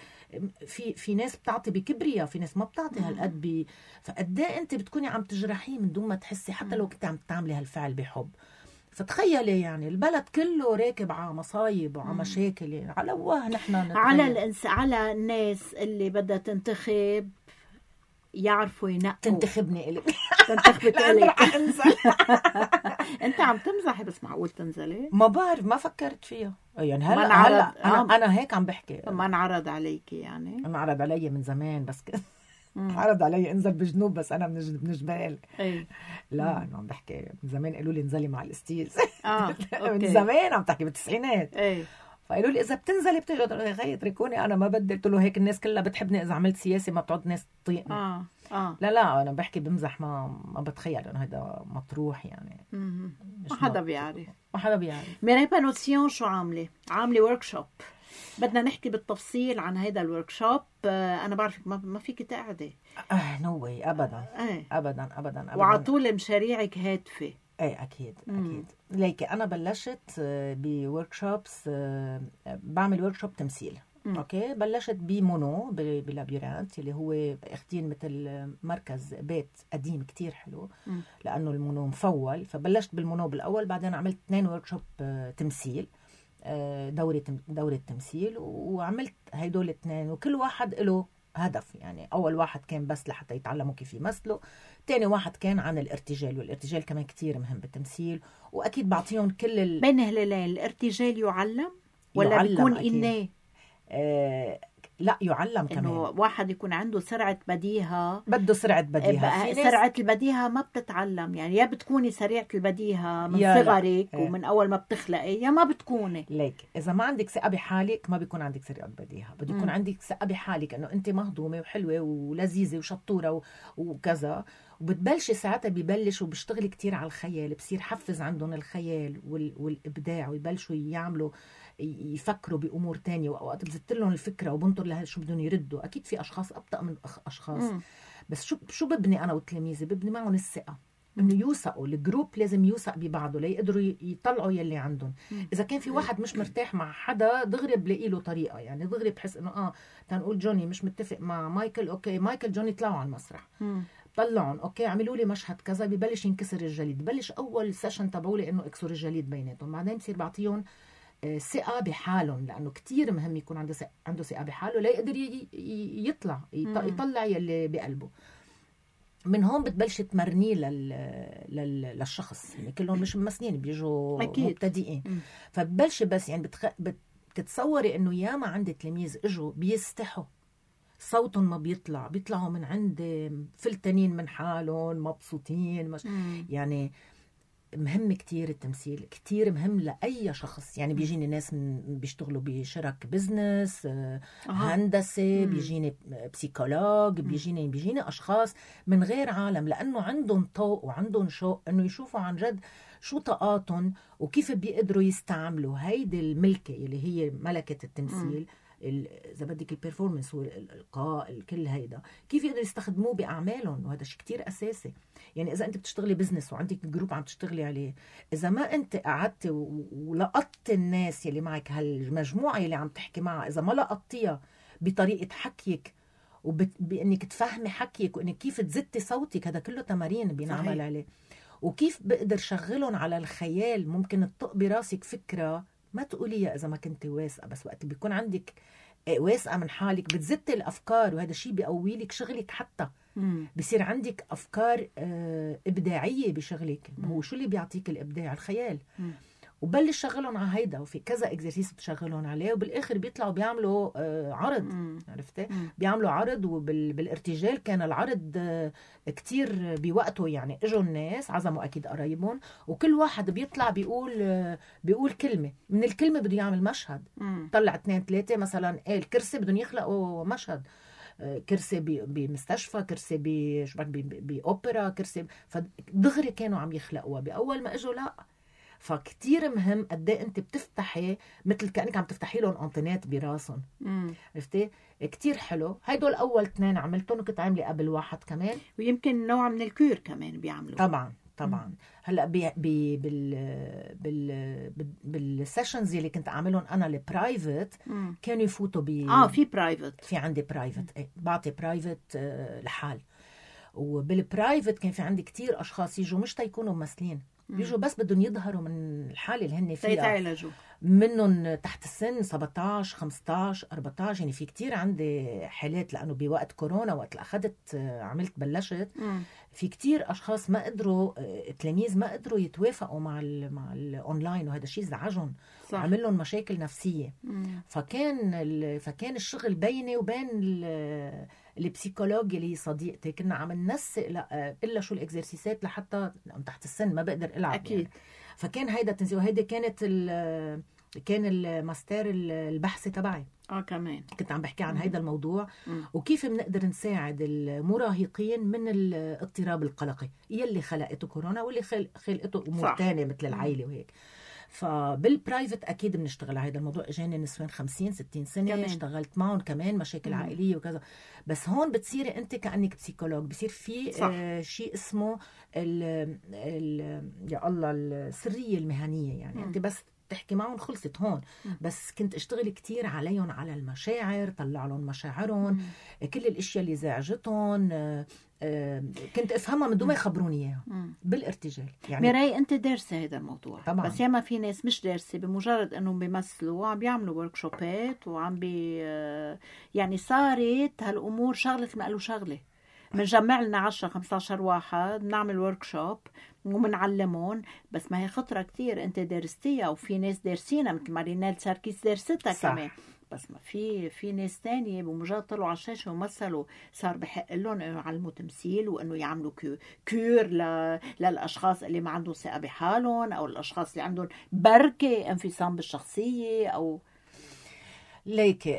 في ناس بتعطي بكبرياء، في ناس ما بتعطي هالقد فقد ايه انت بتكوني عم تجرحيه من دون ما تحسي، حتى لو كنت عم تعملي هالفعل بحب. فتخيلي يعني البلد كله راكب على مصايب وعلى مشاكل. يعني على واه نحن على الناس اللي بدها تنتخب يعرفوا ينقوا. تنتخبني إلك. تنتخبك إلك. انت عم تمزحي، بس معقول تنزلي؟ ما بعرف، ما فكرت فيها. يعني هلا انا هيك عم بحكي. ما انعرض عليكي يعني؟ انعرض علي من زمان، بس عرض علي انزل بجنوب، بس انا من جبال. لا انا عم بحكي من زمان، قالوا لي انزلي مع الاستيز. من زمان عم تحكي بالتسعينات. فقالوا لي اذا بتنزلي بتجي غير اتركوني، انا ما بدي. قلت له هيك الناس كلها بتحبني، اذا عملت سياسي ما بتقعد ناس تطيقني. لا انا بحكي بمزح، ما بتخيل انه هذا مطروح يعني. ما حدا بيعرف. ميري بانوسيون شو عامله وركشوب. بدنا نحكي بالتفصيل عن هذا الوركشوب. انا بعرفك ما فيك تقعدي. نو واي ابدا. ابدا. وعطول مشاريعك هادفه. اكيد. ليك انا بلشت بوركشوبس، بعمل وركشوب تمثيل. اوكي، بلشت بمونو بلابيرانت اللي هو اخدين مثل مركز بيت قديم كتير حلو، لانه المونو مفول. فبلشت بالمونو بالاول، بعدين عملت 2 وركشوب تمثيل. دورة تمثيل، وعملت هيدول 2 وكل واحد له هدف. يعني أول واحد كان بس لحتى يتعلموا كيف يمثلوا، تاني واحد كان عن الارتجال، والارتجال كمان كتير مهم بالتمثيل. وأكيد بعطيهم كل بين هلالين الارتجال يعلم ولا بيكون إنه لا يعلم كمان. إنه واحد يكون عنده سرعة بديهة، بده سرعة بديهة. سرعة البديهة ما بتتعلم، يعني يا بتكوني سريعة البديهة من صغرك ومن أول ما بتخلقي، يا ما بتكوني. ليك إذا ما عندك ثقة بحالك ما بيكون عندك سرعة بديهة. بده يكون عندك ثقة بحالك إنه أنت مهضومة وحلوة ولذيذة وشطورة وكذا، وبتبلشي ساعتها ببلش وبيشتغل كتير على الخيال، بصير حفز عندهم الخيال والإبداع، ويبلشوا يعملوا يفكروا بأمور تانية. وأوقات بزت لهم الفكرة وبنطر لها شو بدهم يردوا. أكيد في أشخاص أبطأ من أشخاص. بس شو ببني أنا وتلاميذي؟ ببني معهم الثقة، إنه يوثقوا. الجروب لازم يوثق ببعضه ليقدروا يطلعوا يلي عندهم. إذا كان في واحد مش مرتاح مع حدا دغري بلاقي له طريقة، يعني دغري بحس إنه تنقول جوني مش متفق مع مايكل، أوكي مايكل جوني طلعوا على المسرح، طلعون اوكي عملوا لي مشهد كذا، ببلش ينكسر الجليد. ببلش اول سيشن تبعولي انه اكسر الجليد بيناتهم، بعدين بصير بعطيهم ثقه بحالهم، لانه كتير مهم يكون عنده ثقه بحاله ليقدر يطلع يلي بقلبه. من هون بتبلش تمرنيه للشخص، يعني كلهم مش ممثلين، بيجوا مبتدئين. فببلش بس يعني بتتصوري انه ياما عندي تلاميذ اجوا بيستحوا صوتهم ما بيطلعوا من عند فلتانين من حالهم مبسوطين. يعني مهم كتير التمثيل، كتير مهم لأي شخص. يعني بيجيني ناس بيشتغلوا بشرك بزنس، هندسة، بيجيني بسيكولوج، بيجيني أشخاص من غير عالم، لأنه عندهم طوق وعندهم شوق إنه يشوفوا عن جد شو طاقاتهم وكيف بيقدروا يستعملوا هيدي الملكة اللي هي ملكة التمثيل. إذا بدك البرفورمنس والإلقاء الكل هيدا كيف يقدروا يستخدموه بأعمالهم، وهذا شيء كتير أساسي. يعني إذا أنت بتشتغلي بزنس وعندك جروب عم تشتغلي عليه، إذا ما أنت قعدت ولقطت الناس يلي معك، هالمجموعة يلي عم تحكي معها، إذا ما لقطتيها بطريقة حكيك وبأنك تفهمي حكيك وإنك كيف تزتي صوتك، هذا كله تمارين بينعمل عليه. وكيف بقدر شغلهم على الخيال، ممكن تطق براسك فكرة ما تقوليها إذا ما كنت واثقة، بس وقت بيكون عندك واثقة من حالك بتزت الأفكار، وهذا الشيء بيقوي لك شغلك. حتى بصير عندك أفكار إبداعية بشغلك. هو شو اللي بيعطيك الإبداع؟ الخيال. وبلش شغلهم على هيدا، وفي كذا اكزرسيس بتشغلون عليه، وبالاخر بيطلعوا بيعملوا عرض. عرفتي؟ بيعملوا عرض. وبالارتجال كان العرض كتير بوقته، يعني اجوا الناس عزموا اكيد قرايبهم، وكل واحد بيطلع بيقول كلمه، من الكلمه بده يعمل مشهد. طلع 2 3 مثلا الكرسي بدهم يخلقوا مشهد، كرسي بمستشفى، كرسي بأوبرا، كرسي. فدغري كانوا عم يخلقوها بأول ما اجوا. لا، فكتير مهم قد ايه انت بتفتحي، مثل كأنك عم تفتحي لهم انطينات براسهم. عرفتي؟ كتير حلو. هيدول اول 2 عملتهم، وكنت عامله قبل واحد كمان، ويمكن نوع من الكور كمان بيعملوا. طبعا هلا بالسيشنز اللي كنت اعملهم انا البرايفت، كانوا يفوتوا في برايفت، في عندي برايفت، بعطي برايفت لحال. وبالبرايفت كان في عندي كتير اشخاص يجوا مش تيكونوا ممثلين، بيجوا بس بدهم يظهروا من الحالة اللي هن فيها، يتعالجوا. منهم تحت السن 17 15 14. يعني في كتير عندي حالات، لأنه بوقت كورونا وقت أخذت عملت بلشت، في كتير أشخاص ما قدروا، تلاميذ ما قدروا يتوافقوا مع الأونلاين، وهذا الشيء زعجهم، عمل لهم مشاكل نفسية. فكان الشغل بيني وبين البسيكولوج اللي صديقتي، كنا عم ننسق إلا شو الإكزرسيسات لحتى تحت السن ما بقدر ألعب أكيد. يعني. فكان هيدا تنزيل، وهيدا كان الماستر البحثي تبعي. كمان كنت عم بحكي عن هيدا الموضوع، وكيف بنقدر نساعد المراهقين من الاضطراب القلقي يلي خلقته كورونا، واللي خلقته أمور تانية مثل العائلة وهيك. فبالبرايفت أكيد بنشتغل على هذا الموضوع. إجاني نسوان 50-60 سنة كمان. اشتغلت معهم كمان مشاكل عائلية وكذا. بس هون بتصيري أنت كأنك بسيكولوج، بصير في شيء اسمه يا الله السرية المهنية. يعني أنت بس تحكي معهم خلصت هون. بس كنت اشتغل كتير عليهم على المشاعر، طلع لهم مشاعرهم، كل الاشياء اللي زعجتهم، كنت افهمها من دون ما يخبروني اياها بالارتجال. يعني ميراي انت دارسه هذا الموضوع طبعا. بس ياما في ناس مش دارسه، بمجرد انهم بيمثلوا وعم بيعملوا وركشوبات وعم يعني صارت هالامور شغله ما قالوا شغله. بنجمع لنا 10-15 واحد بنعمل وركشوب وبنعلمهم، بس ما هي خطره كتير انت دارستيها وفي ناس دارسينها مثل مارينيل ساركيس دارستها كمان، بس ما في ناس تانية بمجرد طلعوا على الشاشة ومثلوا صار بحق لهم انه يعلموا تمثيل وانه يعملوا كور للاشخاص اللي ما عندهم ثقة بحالهم او الاشخاص اللي عندهم بركة انفصام بالشخصية او ليكي.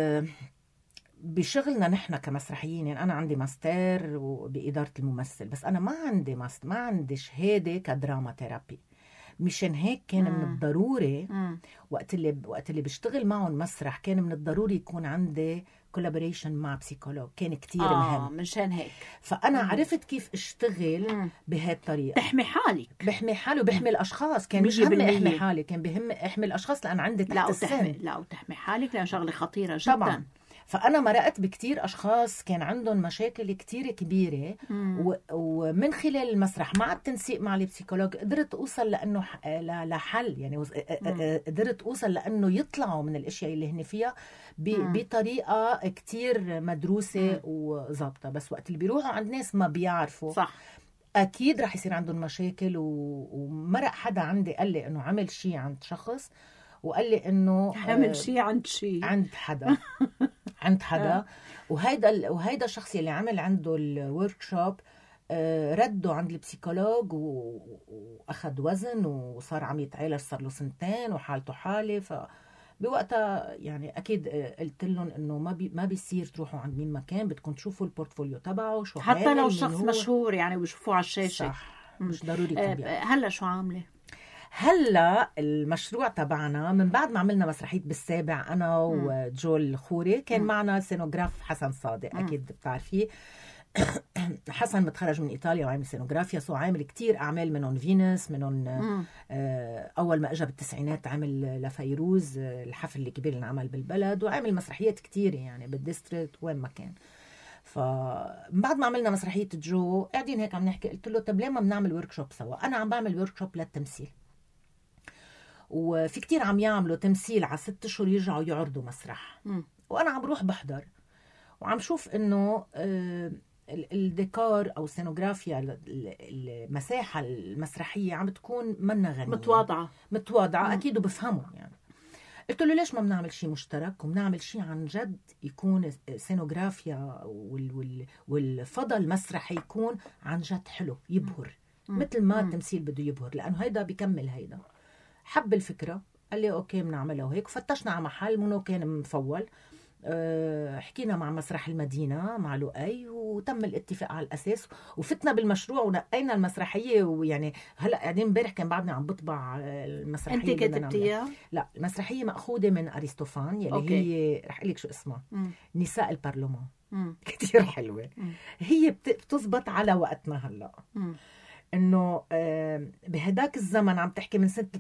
بشغلنا نحن كمسرحيين، يعني أنا عندي ماستر بإدارة الممثل، بس أنا ما عندي شهادة كدراما ثيرابي. مشان هيك كان من الضروري وقت اللي بشتغل معهم مسرح كان من الضروري يكون عندي كولابوريشن مع بسيكولوج، كان كتير مهم. مشان هيك فأنا عرفت كيف اشتغل بهذه الطريقة. بحمي حالي وبحمي الأشخاص. كان مش هم احمي حالي، كان بهم احمي الأشخاص لأن عندي تحت السن. لا وتحمي حالك لأن شغلة خطيرة جدا طبعا. فأنا مرقت بكتير أشخاص كان عندهم مشاكل كتير كبيرة ومن خلال المسرح مع التنسيق مع البسيكولوج قدرت أوصل لأنه لحل، يعني قدرت أوصل لأنه يطلعوا من الأشياء اللي هن فيها بطريقة كتير مدروسة وظابطة. بس وقت اللي بيروحوا عند ناس ما بيعرفوا صح أكيد رح يصير عندهم مشاكل. ومرق حدا عندي قال لي إنه عمل شيء عند شخص وقال لي إنه عمل شيء عند حدا عند حدا وهيدا الشخص اللي عمل عنده الوركشوب رده عند البسيكولوج واخذ وزن وصار عم يتعالج، صار له 2 سنين وحالته حاله. فبوقتها يعني اكيد قلت لهم انه ما بيصير تروحوا عند مين مكان، بدكم تشوفوا البورتفوليو تبعه شو حتى لو شخص مشهور يعني بيشوفوه على الشاشه. صح. مش ضروري هلا شو عامله؟ هلا المشروع تبعنا من بعد ما عملنا مسرحية بالسابع أنا وجول الخوري كان معنا سينوغراف حسن صادق. أكيد بتعرفيه. حسن متخرج من إيطاليا وعامل سينوغرافيا، سو عامل كتير أعمال منهم فينوس، منهم أول ما أجا بالتسعينات عامل لفيروز الحفل الكبير اللي عمل بالبلد، وعامل مسرحيات كتير يعني بالديستريكت وين ما كان. فبعد ما عملنا مسرحية جو قاعدين هيك عم نحكي، قلت له طب ليه ما بنعمل وركشوب سوا؟ أنا عم بعمل وركشوب للتمثيل وفي كتير عم يعملوا تمثيل على 6 أشهر يرجعوا يعرضوا مسرح وأنا عم بروح بحضر وعم شوف إنه الديكور أو السينوغرافيا المساحة المسرحية عم بتكون منا غنية متواضعة أكيد وبفهموا يعني. قلت له ليش ما بنعمل شيء مشترك وبنعمل شيء عن جد يكون سينوغرافيا والفضل المسرحي يكون عن جد حلو يبهر مثل ما التمثيل بده يبهر، لأنه هيدا بيكمل هيدا. حب الفكرة قال لي أوكي بنعملها وهيك. فتشنا على محل منه كان مفول، حكينا مع مسرح المدينة مع لؤي وتم الاتفاق على الأساس وفتنا بالمشروع ونقينا المسرحية. ويعني هلأ قاعدين امبارح كان بعدني عم بطبع المسرحية. أنت كتبتيها؟ لا المسرحية مأخوذة من أريستوفان يلي أوكي. هي رح أقلك شو اسمها نساء البرلمان. كتير حلوة. هي بتزبط على وقتنا هلأ. إنه بهداك الزمن عم تحكي من سنة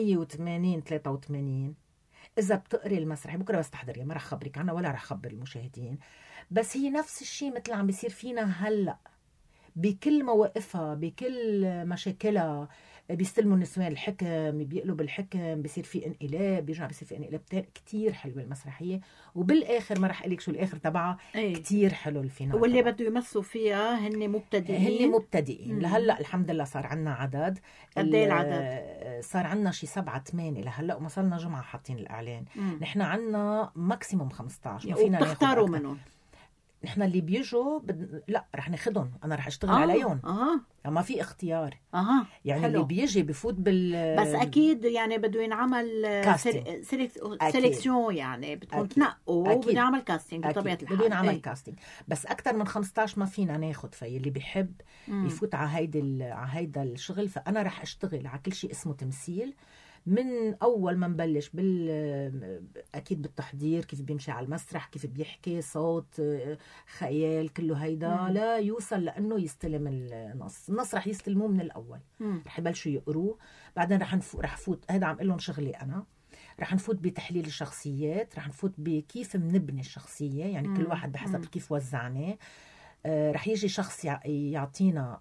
383 إذا بتقري المسرحية بكرة بس تحضري ما رح خبرك عنها ولا رح خبر المشاهدين، بس هي نفس الشيء مثل عم بيصير فينا هلأ بكل مواقفها بكل مشاكلها. بيستلموا النسوان الحكم، بيقلب الحكم، بيصير في انقلاب، بيرجع بيصير في انقلاب تاني. كتير حلوة المسرحية وبالآخر ما رح أقلك شو الآخر تبعها. كتير حلو الفينال. واللي بده يمثلوا فيها هن مبتدئين لهلأ الحمد لله صار عنا عدد. قد ايه العدد؟ صار عنا شي 7-8 لهلأ وما صلنا جمعة حاطين الإعلان. نحن عنا ماكسيموم 15 ما فينا تختاروا منهم. نحن اللي بيجوا لا رح ناخدهم، أنا رح أشتغل عليهم. ما في اختيار. يعني حلو. اللي بيجي بفوت بس أكيد يعني بده ينعمل سيلكسيون، يعني بدكم تنقوا وبده يعمل كاستينج بطبيعة الحال. بده ينعمل كاستينج بس أكتر من 15 ما فينا ناخد. فاللي بيحب يفوت على هيدا الشغل. فأنا رح أشتغل على كل شيء اسمه تمثيل من أول ما نبلش أكيد بالتحضير، كيف بيمشي على المسرح، كيف بيحكي، صوت، خيال، كله هيدا لا يوصل لأنه يستلم النص رح يستلموه من الأول. رح يبلشوا يقروه، بعدين رح فوت هيدا عم قلهم شغلي أنا. رح نفوت بتحليل الشخصيات، رح نفوت بكيف منبني الشخصية، يعني كل واحد بحسب كيف وزعناه. رح يجي شخص يعطينا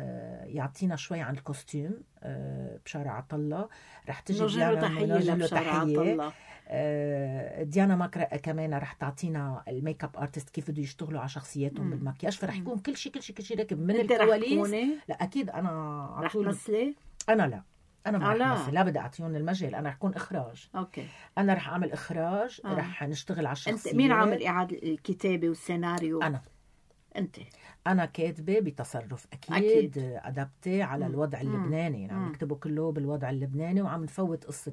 شوي عن الكوستيوم. بشارة عطلة رح تجي نوجه له تحية. ديانا ماكرا كمان رح تعطينا الميك اب ارتست كيف بده يشتغلوا على شخصياتهم بالمكياج. فرح يكون كل شيء راكب من الكواليس. لا اكيد انا رح تمثلي. انا ما رح امثل، لا بدي اعطيهم المجال، انا رح اكون اخراج. اوكي انا رح اعمل اخراج. رح نشتغل على الشخصيه. انت مين عامل اعاده الكتابه والسيناريو؟ أنا كاتبة بتصرف أكيد. أدبتي على الوضع اللبناني، يعني نكتبه كله بالوضع اللبناني، وعم نفوت قصة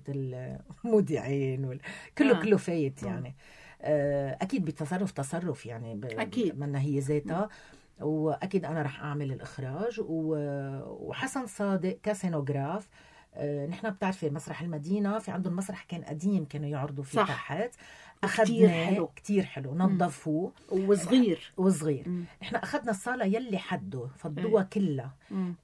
المذيعين كله فايت يعني. أكيد بتصرف يعني أكيد منا هي ذاتها. وأكيد أنا رح أعمل الإخراج. وحسن صادق كسينوغراف. نحن بتعرفي مسرح المدينة في عندهم مسرح كان قديم كانوا يعرضوا فيه تحت. أخذنا كتير حلو نظفوه وصغير. نحن أخذنا الصالة يلي حده فضوها كلها.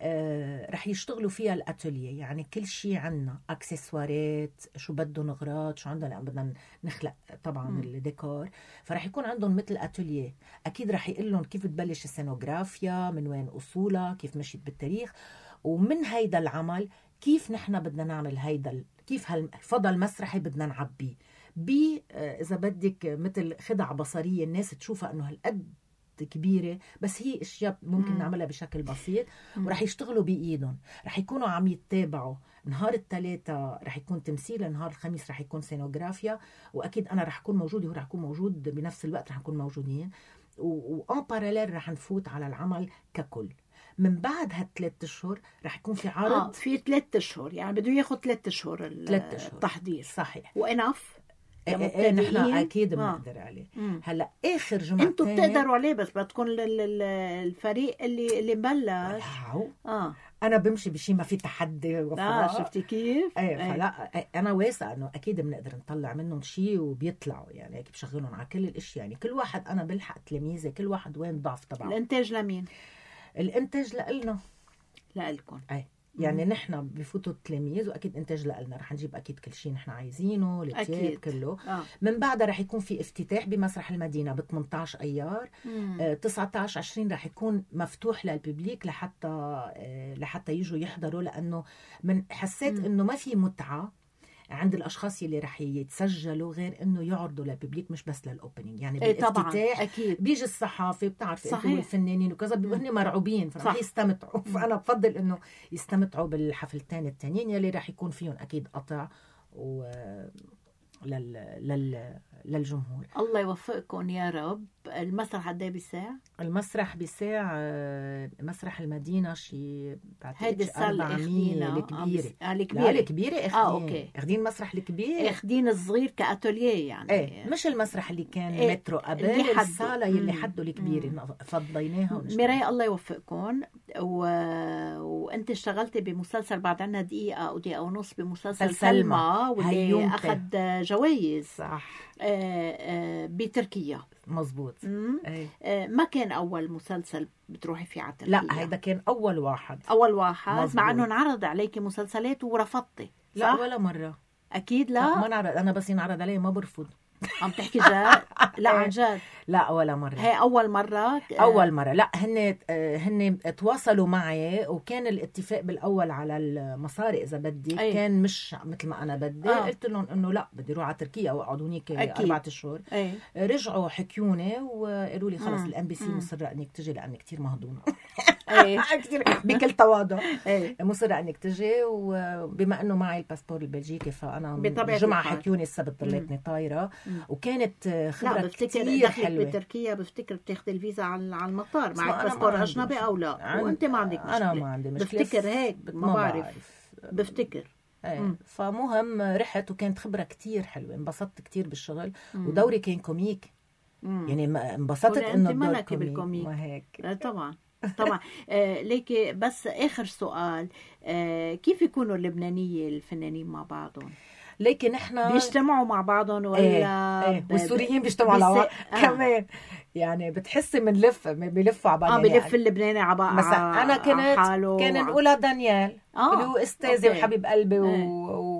رح يشتغلوا فيها الأتولية، يعني كل شيء عنا أكسسوارات، شو بدهم أغراض، شو عندنا بدنا نخلق طبعا الديكور. فرح يكون عندهم مثل أتولية. أكيد رح يقلهم كيف تبلش السينوغرافيا، من وين أصولها، كيف مشيت بالتاريخ. ومن هيدا العمل كيف نحن بدنا نعمل كيف هالفضل المسرحي بدنا نعبيه إذا بدك مثل خدع بصرية الناس تشوفها أنه هالقد كبيرة، بس هي أشياء ممكن نعملها بشكل بسيط. ورح يشتغلوا بإيدهم، رح يكونوا عم يتابعوا. نهار الثلاثة رح يكون تمثيل، نهار الخميس رح يكون سينوغرافيا. وأكيد أنا رح أكون موجودة ورح أكون موجود بنفس الوقت، رح نكون موجودين. وأن باراليل رح نفوت على العمل ككل. من بعد هال3 أشهر رح يكون في عرض. في 3 أشهر يعني بده ياخد 3 أشهر التحضير. صحيح. وإنف نحن أكيد بنقدر عليه. هلأ آخر جمعة أنتوا بتقدروا عليه، بس بتكون الفريق اللي بلش. أنا بمشي بشي ما في تحدي شفتي كيف؟ فلا أنا واثقة أنه أكيد بنقدر نطلع منهم شيء وبيطلعوا، يعني هيك بشغلهم على كل الأشياء. يعني كل واحد أنا بلحق تلاميذي، كل واحد وين ضعف تبعه. الإنتاج لمين؟ الإنتاج لإلنا، لإلكم. يعني نحن بفوتوا التلاميذ، واكيد انتاج لنا رح نجيب اكيد كل شيء نحن عايزينه، التياب كله. من بعدها رح يكون في افتتاح بمسرح المدينة ب 18 ايار. 19 20 رح يكون مفتوح للببليك لحتى يجوا يحضروا، لانه من حسيت انه ما في متعة عند الاشخاص اللي رح يتسجلوا غير انه يعرضوا للببليك، مش بس للاوبننج. يعني بالافتتاح بيجي الصحافه بتعرف والفنانين وكذا بيبقوا مرعوبين، فرح يستمتعوا. فانا بفضل انه يستمتعوا بالحفلتين التانيين يلي رح يكون فيهم اكيد قطع للجمهور. الله يوفقكم يا رب. المسرح قد ايه بساع؟ المسرح بساع مسرح المدينة شي هيدي السالة الكبيرة. الكبيرة اخدين المسرح الكبير، اخدين الصغير كأتوليه يعني. مش المسرح اللي كان مترو قبل، الصالة اللي حده الكبير فضيناها. ميراي الله يوفقكم. وانت اشتغلتي بمسلسل بعد عنا دقيقة أو دقيقة ونص بمسلسل سلمى، واللي أخذ جوائز صح بتركيا. مزبوط. ما كان أول مسلسل بتروحي فيه على تركيا؟ لا، هيدا كان أول واحد. مزبوط. مع أنه انعرض عليكي مسلسلات ورفضتي؟ لا ولا مرة. أكيد لا ما نعرض. أنا بس ينعرض علي ما برفض. عم تحكي جد؟ لا عن جد؟ لا ولا مرة. هي أول مرة؟ أول مرة. لا هن تواصلوا معي، وكان الاتفاق بالأول على المصاري إذا بدي. كان مش مثل ما أنا بدي. قلت لهم إنه لا بدي روح على تركيا وأقعد هنيك 4 أشهر. رجعوا حكيوني وقالوا لي خلص الMBC مصرة إنك تجي لأنك كتير مهضومة. كتير بكل تواضع مصرة إنك تجي. وبما إنه معي الباسبور البلجيكي فأنا الجمعة حكيوني السبت ضليتني طايرة. وكانت خبرة كتير حلوة. بتركيا بفتكر بتاخذ الفيزا على المطار معك باسبور أجنبي أو لا؟ وأنت ما عندك مشكلة. أنا ما عندي مشكلة. بفتكر هيك ما بعرف. بفتكر. فمهم رحت وكانت خبرة كتير حلوة. انبسطت كتير بالشغل. ودوري كان كوميك. يعني انبسطت إنه الدور كوميك. وهيك طبعا. ليكي بس آخر سؤال، كيف يكونوا اللبنانية الفنانين مع بعضهم؟ لكن احنا بيجتمعوا مع بعضهم ولا والسوريين بيجتمعوا على بعض كمان. يعني بتحسي بيلفوا على بعض. بيلف اللبناني على بعض. مثلا انا كان نقولها دانيال اللي هو استاذي وحبيب قلبي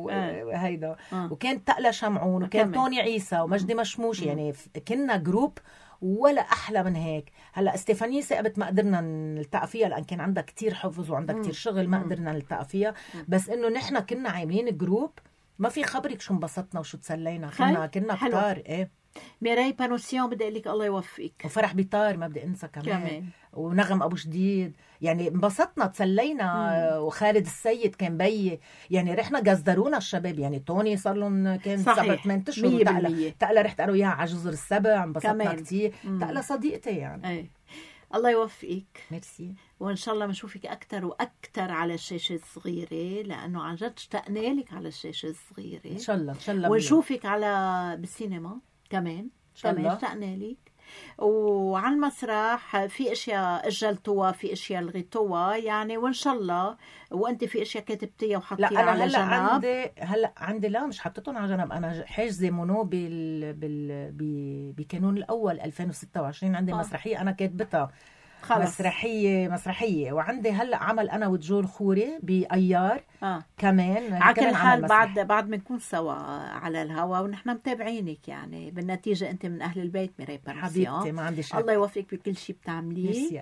هيدا وكان تقلى شمعون وكان توني عيسى ومجدي مشموش يعني كنا جروب ولا أحلى من هيك. هلا استيفانية ثابت ما قدرنا نلتقى فيها لأن كان عندها كتير حفظ وعندها كتير شغل، ما قدرنا نلتقى فيها. بس إنه نحنا كنا عاملين جروب ما في خبرك شو انبسطنا وشو تسلينا. كنا كتار. إيه ميراي بانوسيون بدي أقول لك الله يوفقك، وفرح بيطار ما بدي أنسى كمان. ونغم أبو جديد يعني انبسطنا تسلينا. وخالد السيد كان بي يعني رحنا قصدرونا الشباب يعني توني صار لهم كان 7-8 أشهر تقلى رحت أنا وياها على جزر السبع انبسطنا كتير. تقلى صديقتي يعني. أي. الله يوفقك. ميرسي. وإن شاء الله بنشوفك أكتر وأكتر على الشاشة الصغيرة لأنه عن جد اشتقنا لك على الشاشة الصغيرة. إن شاء الله إن شاء الله. ونشوفك بالسينما كمان اشتقنا لك. وعلى المسرح في اشياء اجلتوها، في اشياء لغيتوها يعني، وان شاء الله. وانت في اشياء كتبتيها وحطيتيها على جنب. هلا عندي لا مش حطيتهم على جنب. انا حاجزه مونو بكانون الاول 2026 عندي مسرحيه انا كاتبتها خلص. مسرحيه وعندي هلا عمل انا وجول خوري بايار كمان. على كل حال بعد ما نكون سوا على الهوا ونحن متابعينك يعني. بالنتيجه انت من اهل البيت ميراي بانوسيون حبيبتي، ما عندي شك. الله يوفقك بكل شيء بتعمليه. ميرسي.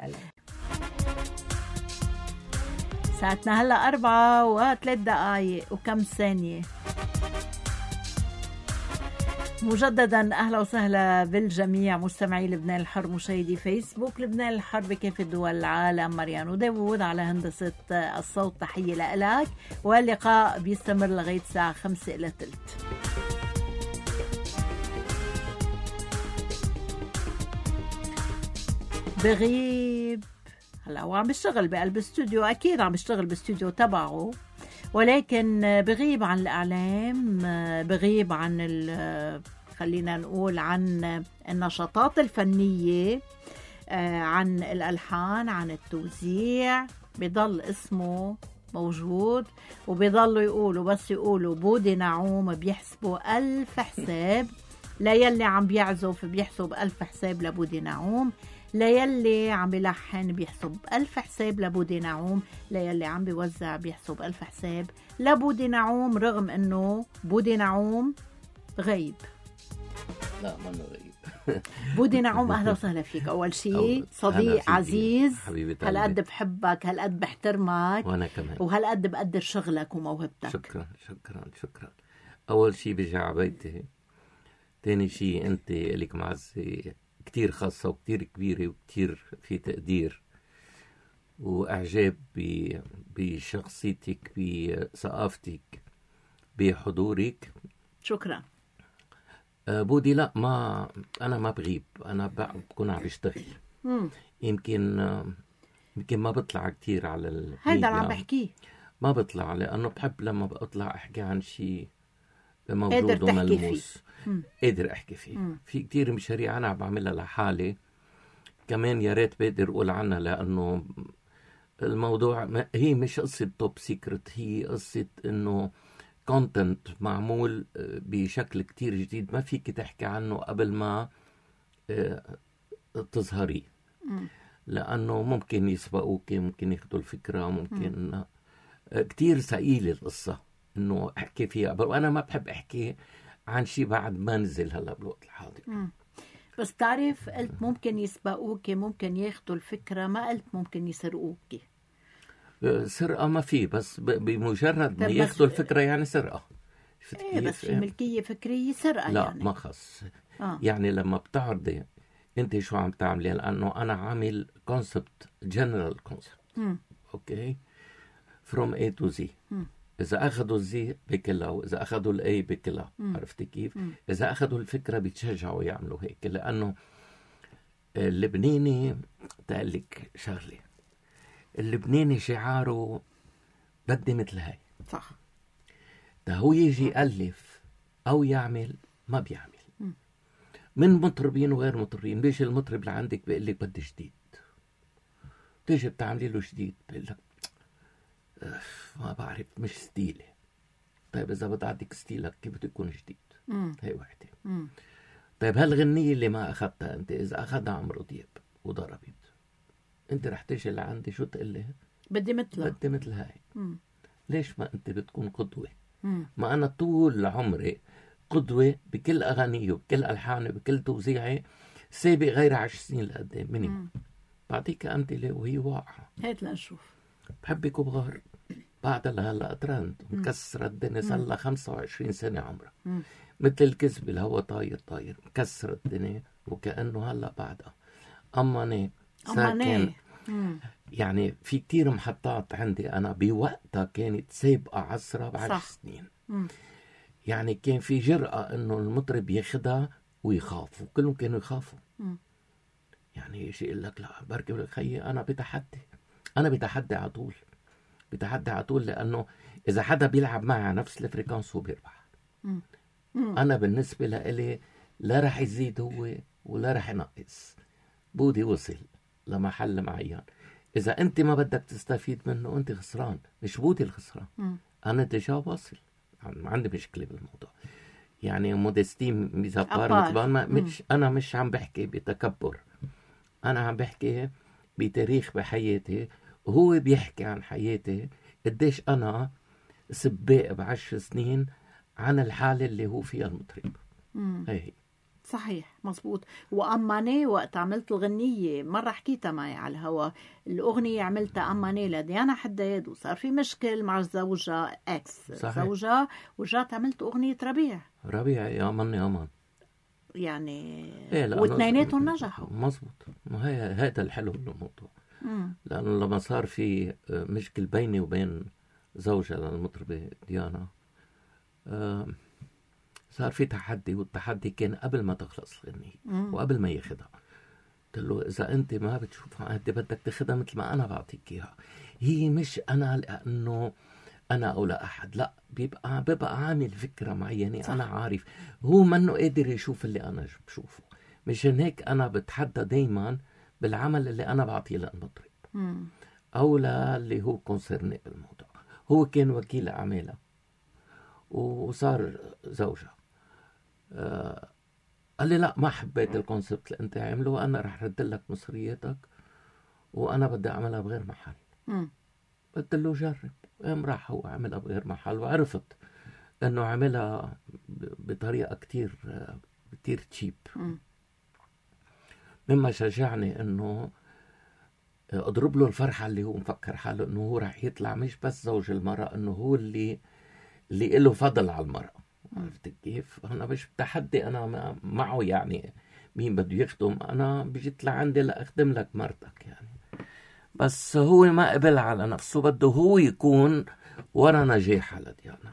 ساعتنا هلا 4:03 وكم ثانيه. مجددا أهلا وسهلا بالجميع مستمعي لبنان الحر، مشاهدي فيسبوك لبنان الحر بكافة دول العالم. مريان وداوود على هندسة الصوت، تحية لك. واللقاء بيستمر لغاية الساعة 5:15. بغيب هلا هو عم بيشتغل بقلب استوديو، أكيد عم بيشتغل باستوديو تبعه، ولكن بغيب عن الإعلام، بغيب عن خلينا نقول عن النشاطات الفنية، عن الألحان، عن التوزيع. بيضل اسمه موجود وبيضلوا يقولوا، بس يقولوا بودي نعوم بيحسبوا 1000 حساب. لا يلي عم بيعزف بيحسب 1000 حساب لبودي نعوم، لا يلي عم بيلحن بيحسب 1000 حساب لبودي نعوم، لا يلي عم بيوزع بيحسب 1000 حساب لبودي نعوم، رغم انه بودي نعوم غيب. لا ما غيب. بودي نعوم اهلا وسهلا فيك. اول شيء صديق عزيز، هالقد بحبك، هالقد بحترمك، وانا كمان، وهالقد بقدر شغلك وموهبتك. شكرا شكرا شكرا. اول شيء بيجي على بيتي، تاني شيء انت لك معزه كتير خاصة وكتير كبيرة وكتير في تقدير وإعجاب بشخصيتك، بثقافتك، بحضورك. شكرا. بودي لا، أنا ما بغيب، أنا بكون عم بشتغل. يمكن ما بطلع كتير على الميديا، هيدا اللي عم بحكيه، ما بطلع لأنه بحب لما بطلع أحكي عن شيء موجود وملموس قادر احكي فيه. في كتير مشاريع انا بعملها لحالي كمان، يا ريت بقدر اقول عنها، لانه الموضوع هي مش قصه توب سيكرت، هي قصه انه كونتنت معمول بشكل كتير جديد ما فيك تحكي عنه قبل ما تظهري، لانه ممكن يسبقوك، ممكن ياخدوا الفكره، ممكن كتير ثقيله القصه انه احكي فيها. وانا ما بحب احكي عن شيء بعد ما نزل هلا بالوقت الحاضر. بس تعرف قلت ممكن يسبقوك، ممكن ياخدوا الفكره، ما قلت ممكن يسرقوك. سرقه ما في، بس بمجرد ما ياخدوا الفكره يعني سرقه. بس في ملكيه فكريه سرقه لا يعني. ما خص. يعني لما بتعرضي انت شو عم تعملي، لانه انا عامل كونسبت، جنرال كونسبت، اوكي، فروم A to Z. إذا أخذوا الزي بكلها، وإذا أخذوا الأي بكلها. عرفتي كيف؟ إذا أخذوا الفكرة بيتشجعوا يعملوا هيك، لأنه اللبناني تقلك شغلة، اللبناني شعاره بدي مثل هاي، صح. ده هو يجي يألف أو يعمل ما بيعمل. من مطربين وغير مطربين، بيجي المطرب اللي عندك بيقول لك بدي جديد، تيجي بتعملي له جديد بيقول لك ما بعرف مش ستيلي. طيب إذا بدك ستيلك كيف بده يكون جديد؟ هي وحدة. طيب هالغنية اللي ما أخذتها أنت، إذا أخذها عمرو دياب وضربت، أنت رح تيجي لعندي شو تقول لي؟ بدي مثلها، بدي مثل هاي. ليش ما أنت بتكون قدوة؟ ما أنا طول عمري قدوة بكل أغانيه وبكل ألحانه وبكل توزيعي، سابق غير 10 سنين لقدام مني. بعطيك أمثلة وهي واقعة. هات لنشوف. بحبك وبغار بعد لهلا ترند مكسرة الدنيا، صار لها 25 سنة عمرها. مثل الكذب الهوا طاير طاير، مكسر الدنيا وكأنه هلا بعدها. أماني ساكن. يعني في كتير محطات عندي أنا بوقتها كانت سابقة عصرها ب10 سنين. يعني كان في جرأة إنه المطرب ياخدها ويخافوا، كلهم كانوا يخافوا. يعني شيء يقول لك لا بركي لك خيي أنا بتحدي على طول، بتحدي على طول، لأنه إذا حدا بيلعب معي نفس الفريكانس هو بيربح. أنا بالنسبة لإلي لا رح يزيد هو ولا رح ينقص. بودي وصل لمحل معين، إذا أنت ما بدك تستفيد منه أنت خسران، مش بودي الخسران. أنا ديجا واصل، ما عندي مشكلة بالموضوع. يعني مودستي مش أنا مش عم بحكي بتكبر، أنا عم بحكي بتاريخ بحياتي، وهو بيحكي عن حياتي قديش أنا سباق ب10 سنين عن الحالة اللي هو فيها المطرب. هي صحيح مزبوط. وأماني وقت عملت الغنية مرة حكيتها معي على الهوا، الأغنية عملتها أماني لديانا حداد، وصار في مشكل مع زوجها اكس زوجها، ورجعت عملت أغنية ربيع يا أمان يعني واثنيناتهم نجحوا. مزبوط. ما هي هذا الحلو بالموضوع. لأنه لما صار في مشكل بيني وبين زوجها للمطربة ديانا، صار في تحدي، والتحدي كان قبل ما تخلص الغنية وقبل ما ياخدها. قلت له إذا أنت ما بتشوفها أنت بدك تاخدها مثل ما أنا بعطيك إياها. هي مش أنا لأنه أنا أو لا أحد، لا، بيبقى عامل فكرة معينة. صح. أنا عارف هو منه قادر يشوف اللي أنا بشوفه، مشان هيك أنا بتحدى دايما بالعمل اللي أنا بعطيه للمطرب أو اللي هو كونسيرني بالموضوع. هو كان وكيل أعمالها وصار زوجها. قال لي لا ما حبيت الكونسبت اللي انت عامله، وانا رح رد لك مصرياتك وانا بدي اعملها بغير محل. قلت له جرب. قام راح هو عملها بغير محل، وعرفت انه عملها بطريقه كتير تشيب، مما شجعني انه اضرب له الفرحه اللي هو مفكر حاله انه هو رح يطلع مش بس زوج المراه، انه هو اللي له فضل على المراه. عرفت كيف؟ أنا مش بتحدي أنا معه، يعني مين بده يخدم، أنا بجيت لعندي لأخدم لك مرتك يعني. بس هو ما قبل على نفسه، بده هو يكون ورا نجاحها لديانا.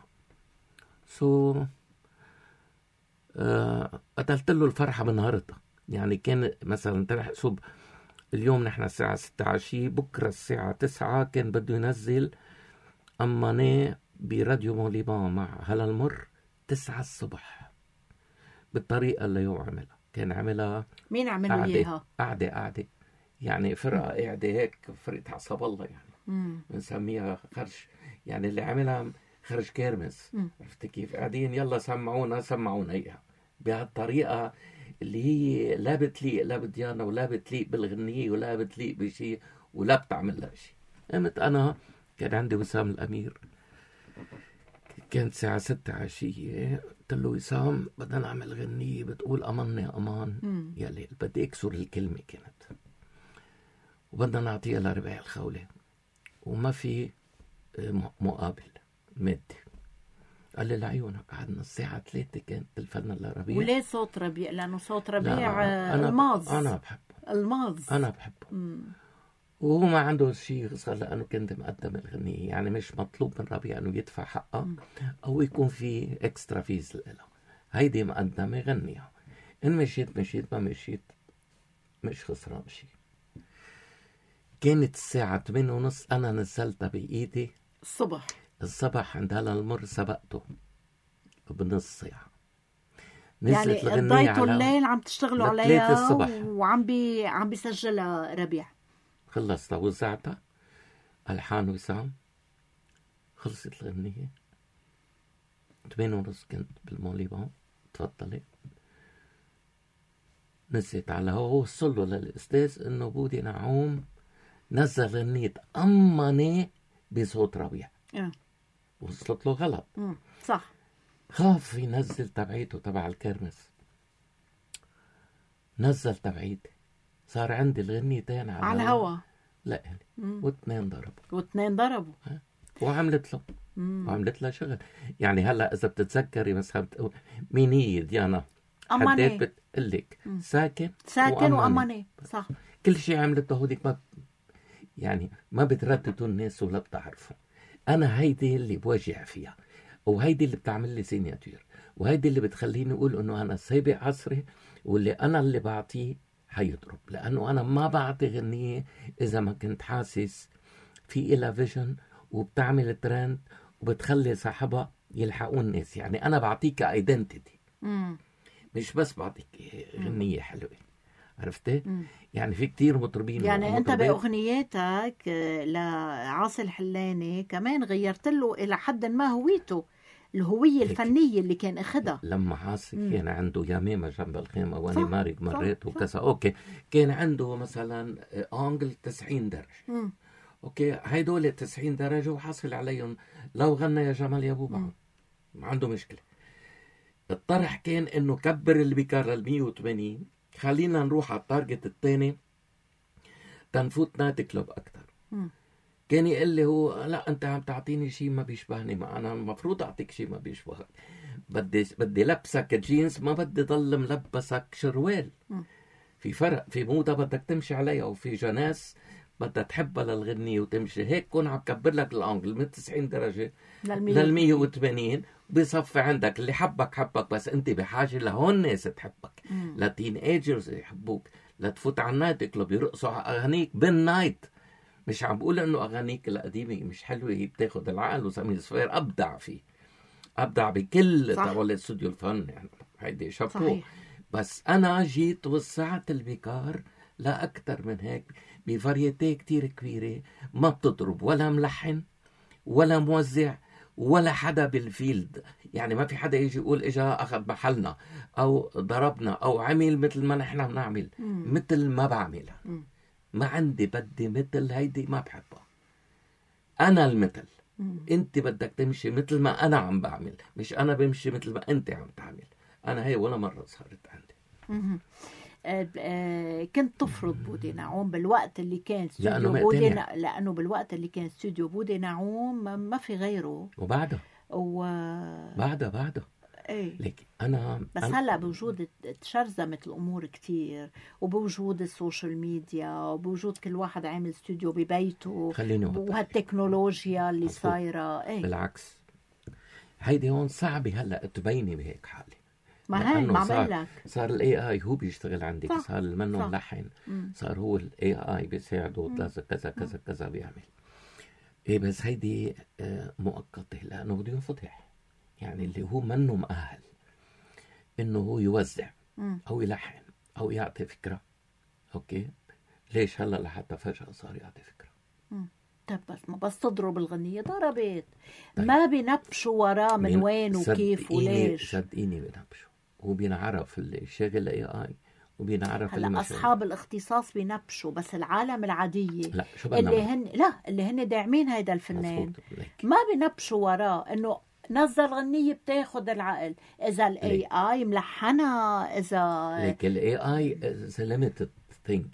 قتلت له الفرحة بنهارتها. يعني كان مثلا تحسب اليوم نحن الساعة 6 عشية، بكرة الساعة 9 كان بده ينزل أماني براديو موليبان مع هلا المر 9 الصبح بالطريقة اللي هو عملها. كان عملها مين عملوا إياها؟ قعدة يعني فرقة قاعدة هيك، فرقة حسب الله يعني بنسميها خرج، يعني اللي عملها خرج كيرمس. عرفت كيف؟ قاعدين يلا سمعونا إياها بهالطريقة اللي هي لا بتليق لا بديانا ولا بتليق بالغنية ولا بتليق بشيء ولا بتعمل لها شيء. قمت أنا كان عندي وسام الأمير، كانت الساعة 6 عشية، قلت له وسام بدنا نعمل غنية بتقول أمني أمان يا ليل، بدي أكسر الكلمة كانت، وبدنا نعطيها لربيع الخولة وما في مقابل مادي. قال لي لعيونك. قعدنا الساعة 3 كانت تلفنا لربيع. وليه صوت ربيع؟ لأنه صوت ربيع الماظ. أنا بحبه الماظ، أنا بحبه. وهو ما عنده شيء صار، لأنه كنت مقدم الغنية، يعني مش مطلوب من ربيع أنه يدفع حقها أو يكون في إكسترا فيز لها. هيدي مقدمة غنيها، إن مشيت ما مشيت مش خسران شيء. كانت الساعة 8:30 أنا نزلتها بإيدي الصبح عند هلا المر، سبقته بنص ساعة. يعني قضيتوا الليل عم تشتغلوا عليها وعم بيسجلها ربيع. خلصتها وزعتها ألحان وسام، خلصت الغنية 8:30 كنت بالموليبان. تفضلي نزلت على هو، وصلوا للأستاذ إنه بودي نعوم نزل غنية أماني بصوت ربيع. وصلت له غلط. صح. خاف ينزل تبعيته تبع الكرمس، نزل تبعيتي، صار عندي الغنيتين على الهوا. لا يعني واثنين ضربوا وعملت له شغل. يعني هلا اذا بتتذكري مثلا مين هي ديانا حديت بتقول لك ساكن وأماني. صح. كل شيء عملته هوديك ما بترددوا الناس ولا بتعرفوا. انا هيدي اللي بوجع فيها، وهيدي اللي بتعمل لي سيناتير، وهيدي اللي بتخليني اقول انه انا سابق عصري، واللي انا اللي بعطيه حيضرب، لانه انا ما بعطي غنية اذا ما كنت حاسس في إلها فيجن وبتعمل ترند وبتخلي صاحبها يلحقون الناس. يعني انا بعطيك ايدنتيتي، مش بس بعطيك غنية حلوة. عرفتي؟ يعني في كتير مطربين. يعني انت باغنياتك لعاصي الحلاني كمان غيرت له الى حد ما هويته، الهوية الفنية اللي كان اخدها. لما عاصي كان عنده يمامة جنب الخيمة وانا مارق مريت وكذا، اوكي كان عنده مثلا انجل 90 درجة. اوكي هيدول 90 درجة وحاصل عليهم لو غنى يا جمال يا ابو بعض ما عنده مشكلة. الطرح كان انه كبر البيكار لل 180، خلينا نروح على التارجت الثاني تنفوت نايت كلوب اكثر. كان يقول لي هو لا انت عم تعطيني شيء ما بيشبهني، ما انا المفروض اعطيك شيء ما بيشبهك. بدي لبسك جينز، ما بدي ضل ملبسك شروال. في فرق، في موضة بدك تمشي عليها، وفي جناس بدها تحبها للغنية وتمشي هيك. كون عم كبر لك الانجل من 90 درجة لل 180 بصفي عندك اللي حبك، بس انت بحاجة لهون ناس تحبك، لتين ايجرز يحبوك، لتفوت على النايت كلوب يرقصوا على اغانيك بالنايت. مش عم بقول انه اغانيك القديمة مش حلوة، هي بتاخد العقل، وسمير صفير ابدع فيه، ابدع بكل تبع استوديو الفن، يعني هيدي شابوه. بس انا جيت وسعت البيكار لا اكتر من هيك بفاريتي كتير كبيرة، ما بتضرب ولا ملحن ولا موزع ولا حدا بالفيلد. يعني ما في حدا يجي يقول اجا اخذ محلنا او ضربنا او عمل مثل ما نحن بنعمل، مثل ما بعملها. ما عندي، بدي مثل هيدي ما بحبها، انا المثل. انت بدك تمشي مثل ما انا عم بعمل، مش انا بمشي مثل ما انت عم تعمل. انا هي ولا مرة صارت عندي. كنت تفرض بودي نعوم بالوقت اللي كان استوديو بودي لأنه بالوقت اللي كان استوديو بودي نعوم ما في غيره، وبعده بعده ايه. لكن أنا هلا بوجود تشرزمت الأمور كتير، وبوجود السوشيال ميديا، وبوجود كل واحد عامل استوديو ببيته، وهالتكنولوجيا اللي صايرة. ايه بالعكس، هيدي هون صعبة هلا تبيني بهيك حالي. ما هي ما بقولك صار الاي اي هو بيشتغل عندك، صار المنه ملحن، صار هو الاي اي بيساعده كذا كذا كذا بيعمل. ايه بس هيدي مؤقته، لانه بده ينفتح. يعني اللي هو منه مؤهل انه هو يوزع او يلحن او يعطي فكره، اوكي ليش هلا لحتى فجاه صار يعطي فكره؟ طيب بس تضرب الغنية ضربت. طيب. ما بينبشوا وراه من وين وكيف وليش. صدقيني بينبشوا، وبينعرف اللي شاغل اي اي، وبينعرف هلا اصحاب الاختصاص بينبشوا، بس العالم العاديه لا شو اللي هن داعمين هيدا الفنان ما بينبشوا وراه انه نزل غنية بتاخد العقل. اذا الاي اي ملحنها، اذا ليك الاي اي ليميتد ثينج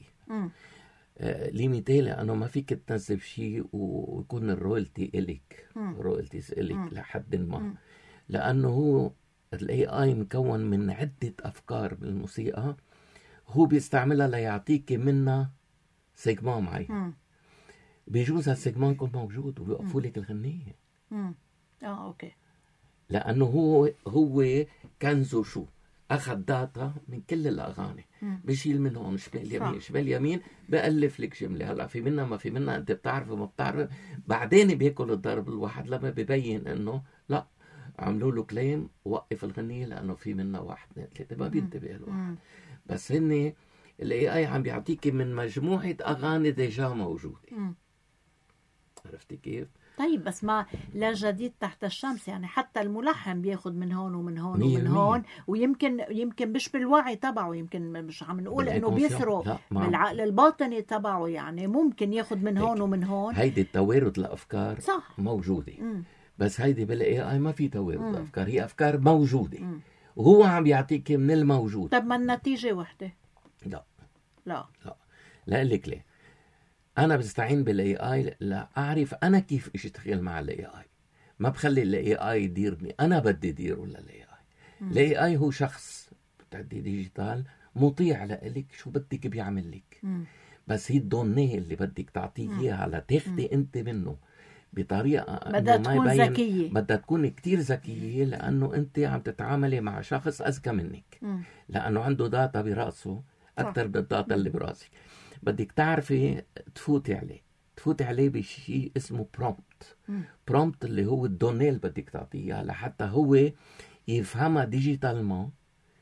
ليميتي، لانه ما فيك تنزل شيء ويكون الرويالتي الك، رويالتيز الك لحد ما، لانه هو الاي اي مكون من عدة افكار بالموسيقى، هو بيستعملها ليعطيك منها سيجمان معين. بيجوز هالسيجمان يكون موجود وبيوقفوا لك الغنية. اوكي، لانه هو كنزه شو اخذ داتا من كل الاغاني، بشيل من هون شمال يمين شمال يمين، بألف لك جمله. هلا في منها ما في منها، انت بتعرف وما بتعرف، بعدين بياكل الضرب الواحد لما ببين انه لا عملوا له كليم وقف الغنية لانه في منها 1 2 3، ما بينتبه الواحد. بس هن الاي اي عم بيعطيك من مجموعه اغاني ديجا موجوده. عرفتي كيف؟ طيب بس ما لا جديد تحت الشمس، يعني حتى الملحن بياخد من هون ومن هون ومن هون، ويمكن مش بالوعي تبعه، يمكن مش عم نقول انه بيسرق بالعقل الباطني تبعه، يعني ممكن ياخد من هون ومن هون. هيدي التوارد الافكار صح موجوده. بس هيدي بالاي اي ما في توارد افكار، هي افكار موجوده وهو عم يعطيك من الموجود. طب ما النتيجه وحده؟ لا لا لك ليه؟ انا بستعين بالاي اي لاعرف انا كيف اشتغل مع الاي اي. ما بخلي الاي اي يديرني، انا بدي اديره للاي اي. الاي اي هو شخص بتعدي ديجيتال مطيع لك، شو بدك بيعمل لك. بس هي الدونيه اللي بدك تعطيه اياها لتاخدي انت منه بطريقه بدها تكون ذكيه، بدها تكون كتير ذكيه، لانه انت عم تتعاملي مع شخص اذكى منك، لانه عنده داتا براسه اكثر من الداتا اللي براسك. بدك تعرفي تفوتي عليه بشيء اسمه برومبت اللي هو الدونيه اللي بدك تعطيها لحتى هو يفهمها ديجيتالمون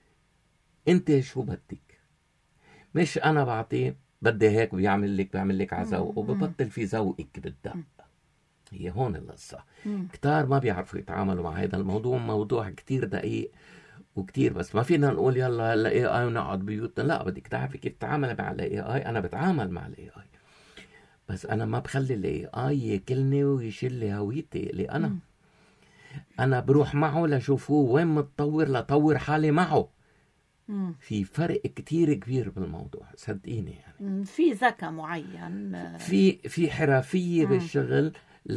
انت شو بدك. مش انا بعطيه بدي هيك بيعمل لك على ذوق وببطل في ذوقك بالدق. هي هون القصه. كتار ما بيعرفوا يتعاملوا مع هذا الموضوع، موضوع كتير دقيق وكتير، بس ما فينا نقول يلا هلا اي اي ونقعد بيوتنا. لا، بدك تعرفي كيف تتعامل مع الاي اي. انا بتعامل مع الاي اي، بس انا ما بخلي الاي اي ياكلني ويشيل لي هويتي اللي انا بروح معه لشوف هو وين متطور لطور حالي معه. في فرق كتير كبير بالموضوع، صدقيني. يعني في ذكاء معين، في حرفيه بالشغل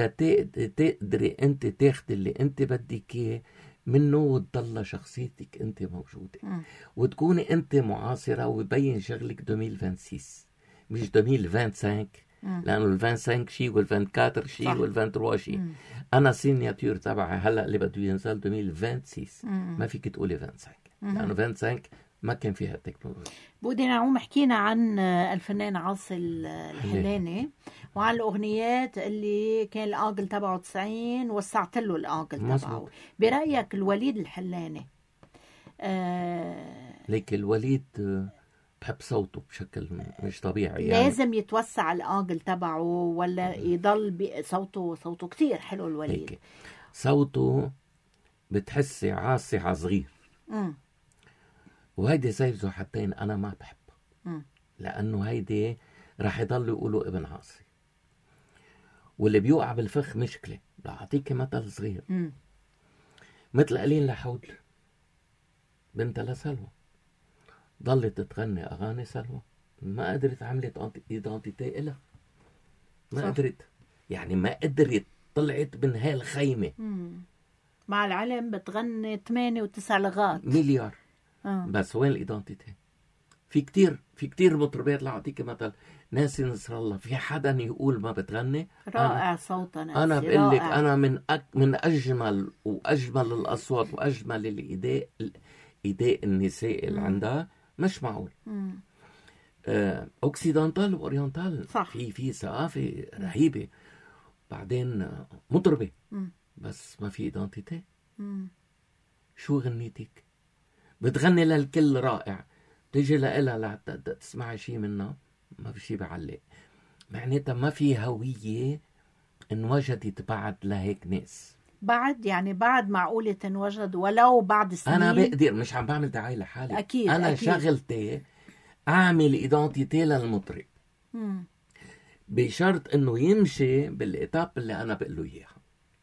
لتقدري انت تاخدي اللي انت بدك اياه منه وتضل شخصيتك انت موجوده وتكوني انت معاصره ويبين شغلك 2026 مش 2025. لانه ال 25 شيء وال 24 شيء وال 23 شيء. انا سينياتور تبعي هلا اللي بده ينزل 2026. ما فيك تقولي 25 لانه 25 ما كان فيها التكنولوجيا. بودي نعوم حكينا عن الفنان عاصي الحلاني وعن الأغنيات اللي كان الآجل تبعه 90 وسعت له الآجل تبعه. برأيك الوليد الحلاني ليك الوليد بحب صوته بشكل مش طبيعي. يعني لازم يتوسع الآجل تبعه ولا يضل صوته كتير حلو الوليد؟ صوته بتحسي عاصي عصغير. وهيدي زي زوحتين أنا ما بحبها لأنه هيدي راح يضلوا يقولوا ابن عاصي، واللي بيوقع بالفخ مشكلة. بعطيك مثل صغير مثل قليل لحود بنت لسلوى ضلت تغني أغاني سلوى، ما قدرت عملت إيدانتيتي إلها، ما قدرت، يعني ما قدرت طلعت من هاي الخيمة. مع العلم بتغني 8 و9 لغات مليار. بس وين الإيدانتيتي؟ في كتير مطربات. لأعطيك مثل ناسي نصر الله، في حدا يقول ما بتغني؟ رائع صوتها ناسي. أنا بقول لك أنا من أجمل وأجمل الأصوات وأجمل الإيداء النساء اللي عندها، مش معقول. أوكسيدانتال وأورينتال، في ثقافة رهيبة. بعدين مطربة بس ما في إيدانتيتي. شو غنيتك؟ بتغني للكل رائع، تيجي لها تسمعي شيء منها ما في شيء بعلق. معناتها ما في هوية انوجدت بعد لهيك ناس. بعد معقولة تنوجد ولو بعد سنين. أنا بقدر، مش عم بعمل دعاية لحالي. أكيد أنا أكيد. شغلتي أعمل إيدانتيتي للمطرب بشرط إنه يمشي بالإتاب اللي أنا بقوله إياها.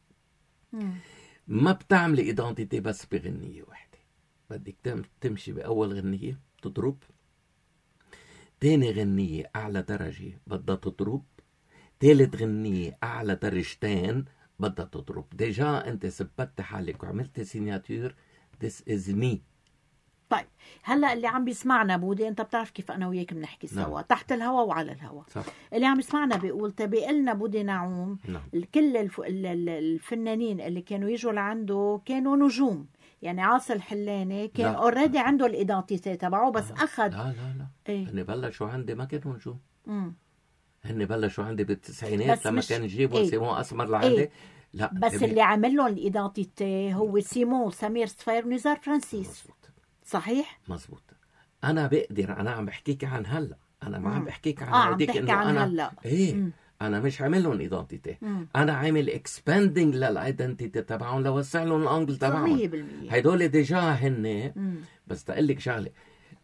ما بتعمل إيدانتيتي بس بغنية واحدة، بدك تمشي بأول غنية تضرب، تاني غنية أعلى درجة بدها تضرب، تالت غنية أعلى درجتين بدها تضرب. ديجا أنت ثبتت حالك وعملت سيناتور this is me. طيب هلا اللي عم بيسمعنا بودي، انت بتعرف كيف انا وياك بنحكي سوا تحت الهوا وعلى الهوا. صح. اللي عم يسمعنا بيقول تبي لنا بودي نعوم كل الفنانين اللي كانوا يجوا لعنده كانوا نجوم. يعني عاصي الحلاني كان اوريدي عنده الايدنتيتي تبعه بس اخذ. لا هن بلشوا عندي ما كانوا نجوم. هن بلشوا عندي بالتسعينات لما كان يجيبوا سيمون اسمر لعندي. لا بس اللي عمل لهم الايدنتيتي هو سيمون سمير صفير ونزار فرانسيس. مزبوط. صحيح. مزبوط. انا بقدر، انا عم بحكيك عن هلا، انا ما عم بحكيك عن هديك انه انا هلا. انا مش عامل لهم ايدنتيتي، انا عامل اكسباندينج للايدنتيتي تبعهم لوسع لهم الانجل تبعهم. 100% هدول ديجا هن. بس تقول لك شغله،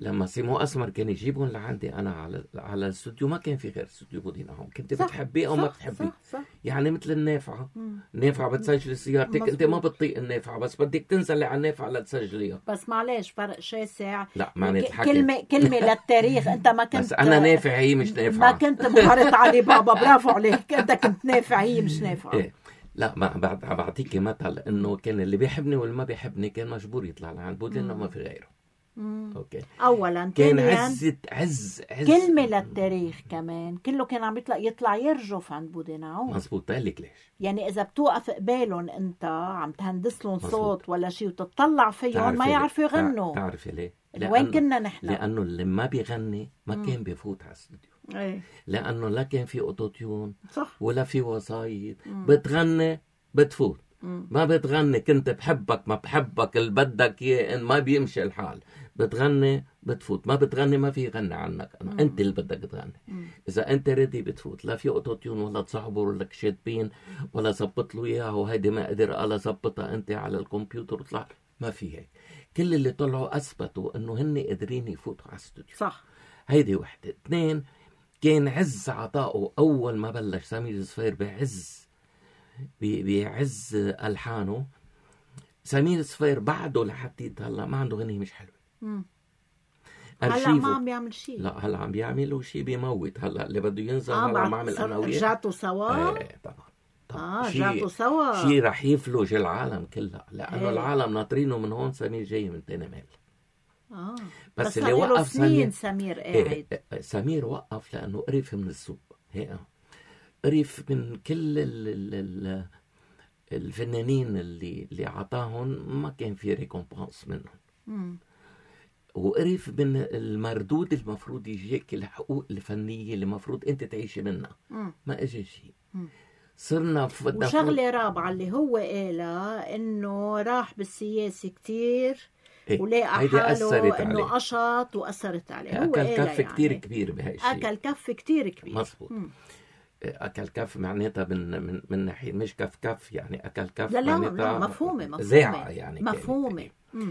لما سيمو اسمر كان يجيبهم لعندي انا على الاستوديو، ما كان في غير استوديو بودينا هون، كنت بتحبيه او ما بتحبيه. صح. يعني مثل النافعه، النافعه بتسجلي سيارتك، انت ما بتطيق النافعه بس بدك تنزلي على النافعه لتسجليها. بس معلش فرق شاسع. لا معناتها الحكي كلمه للتاريخ. انت ما كنت، بس انا نافع هي مش نافعه. ما كنت مغارة علي بابا، برافو عليك. انت كنت نافع هي مش نافعه. إيه. لا ما بعطيكي مثل انه كان اللي بيحبني واللي ما بيحبني كان مجبور يطلع لعند بودينا وما في غيره. اوكي. اولا كان ثانيا عز كلمه للتاريخ كمان، كله كان عم يطلع يرجف عند بوديناو. مزبوط. لك ليش؟ يعني اذا بتوقف قبالهم انت عم تهندس لهم صوت ولا شيء وتطلع فيهم ما يعرفوا يغنوا. تعرفي ليه؟ وين كنا نحن؟ لانه اللي ما بيغني ما كان بيفوت على الاستوديو. ايه. لانه لا كان في اوتوتيون صح ولا في وسايط. بتغني بتفوت، ما بتغني كنت بحبك ما بحبك اللي بدك اياه ما بيمشي الحال. بتغني بتفوت، ما بتغني ما في يغني عنك. انا انت اللي بدك تغني. اذا انت ريدي بتفوت، لا في اوتوتيون ولا تصعبوا لك شادبين ولا زبط له اياها وهيدي ما قدر الله زبطها انت على الكمبيوتر وطلع. ما في هيك. كل اللي طلعوا اثبتوا انه هن قادرين يفوتوا على الاستوديو. صح. هيدي وحده. اثنين، كان عز عطائه اول ما بلش سمير الصفير بعز الحانه. سمير الصفير بعده لحد هلا ما عنده غنية مش حلوه. هلا ما عم بيعمل شيء. لا هلا عم بيعمل وشيء بيموت. هلا اللي بده ينزل هلا عم عامل انا وياه. رجعتوا سوا. ايه طبعا. رجعتوا سوا. شيء رح يفلج العالم كلها، لانه العالم ناطرينه من هون. سمير جاي من تنمال. بس اللي وقف سمير قاعد. سمير وقف لانه قرف من السوق. هيك قرف من كل الفنانين اللي عطاهم ما كان في ريكومبانس منهم. وقرف من المردود المفروض يجيك، الحقوق الفنية اللي المفروض انت تعيشي منها. ما اجى شيء. صرنا وشغلة رابعة اللي هو قالها انه راح بالسياسة كتير ولقى حاله انه قشط واثرت عليه. هو اكل كف كتير كبير بهاي الشيء. اكل كف كتير كبير. مظبوط. اكل كف معناتها من ناحيه مش كف يعني اكل كف. لا مفهومه زيعه يعني مفهومه.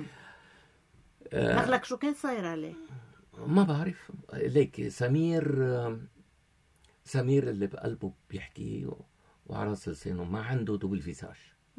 دخلك شو كان صاير عليه؟ ما بعرف. ليك سمير اللي بقلبه بيحكي وعلى راس لسانه ما عنده دوبل فيساج.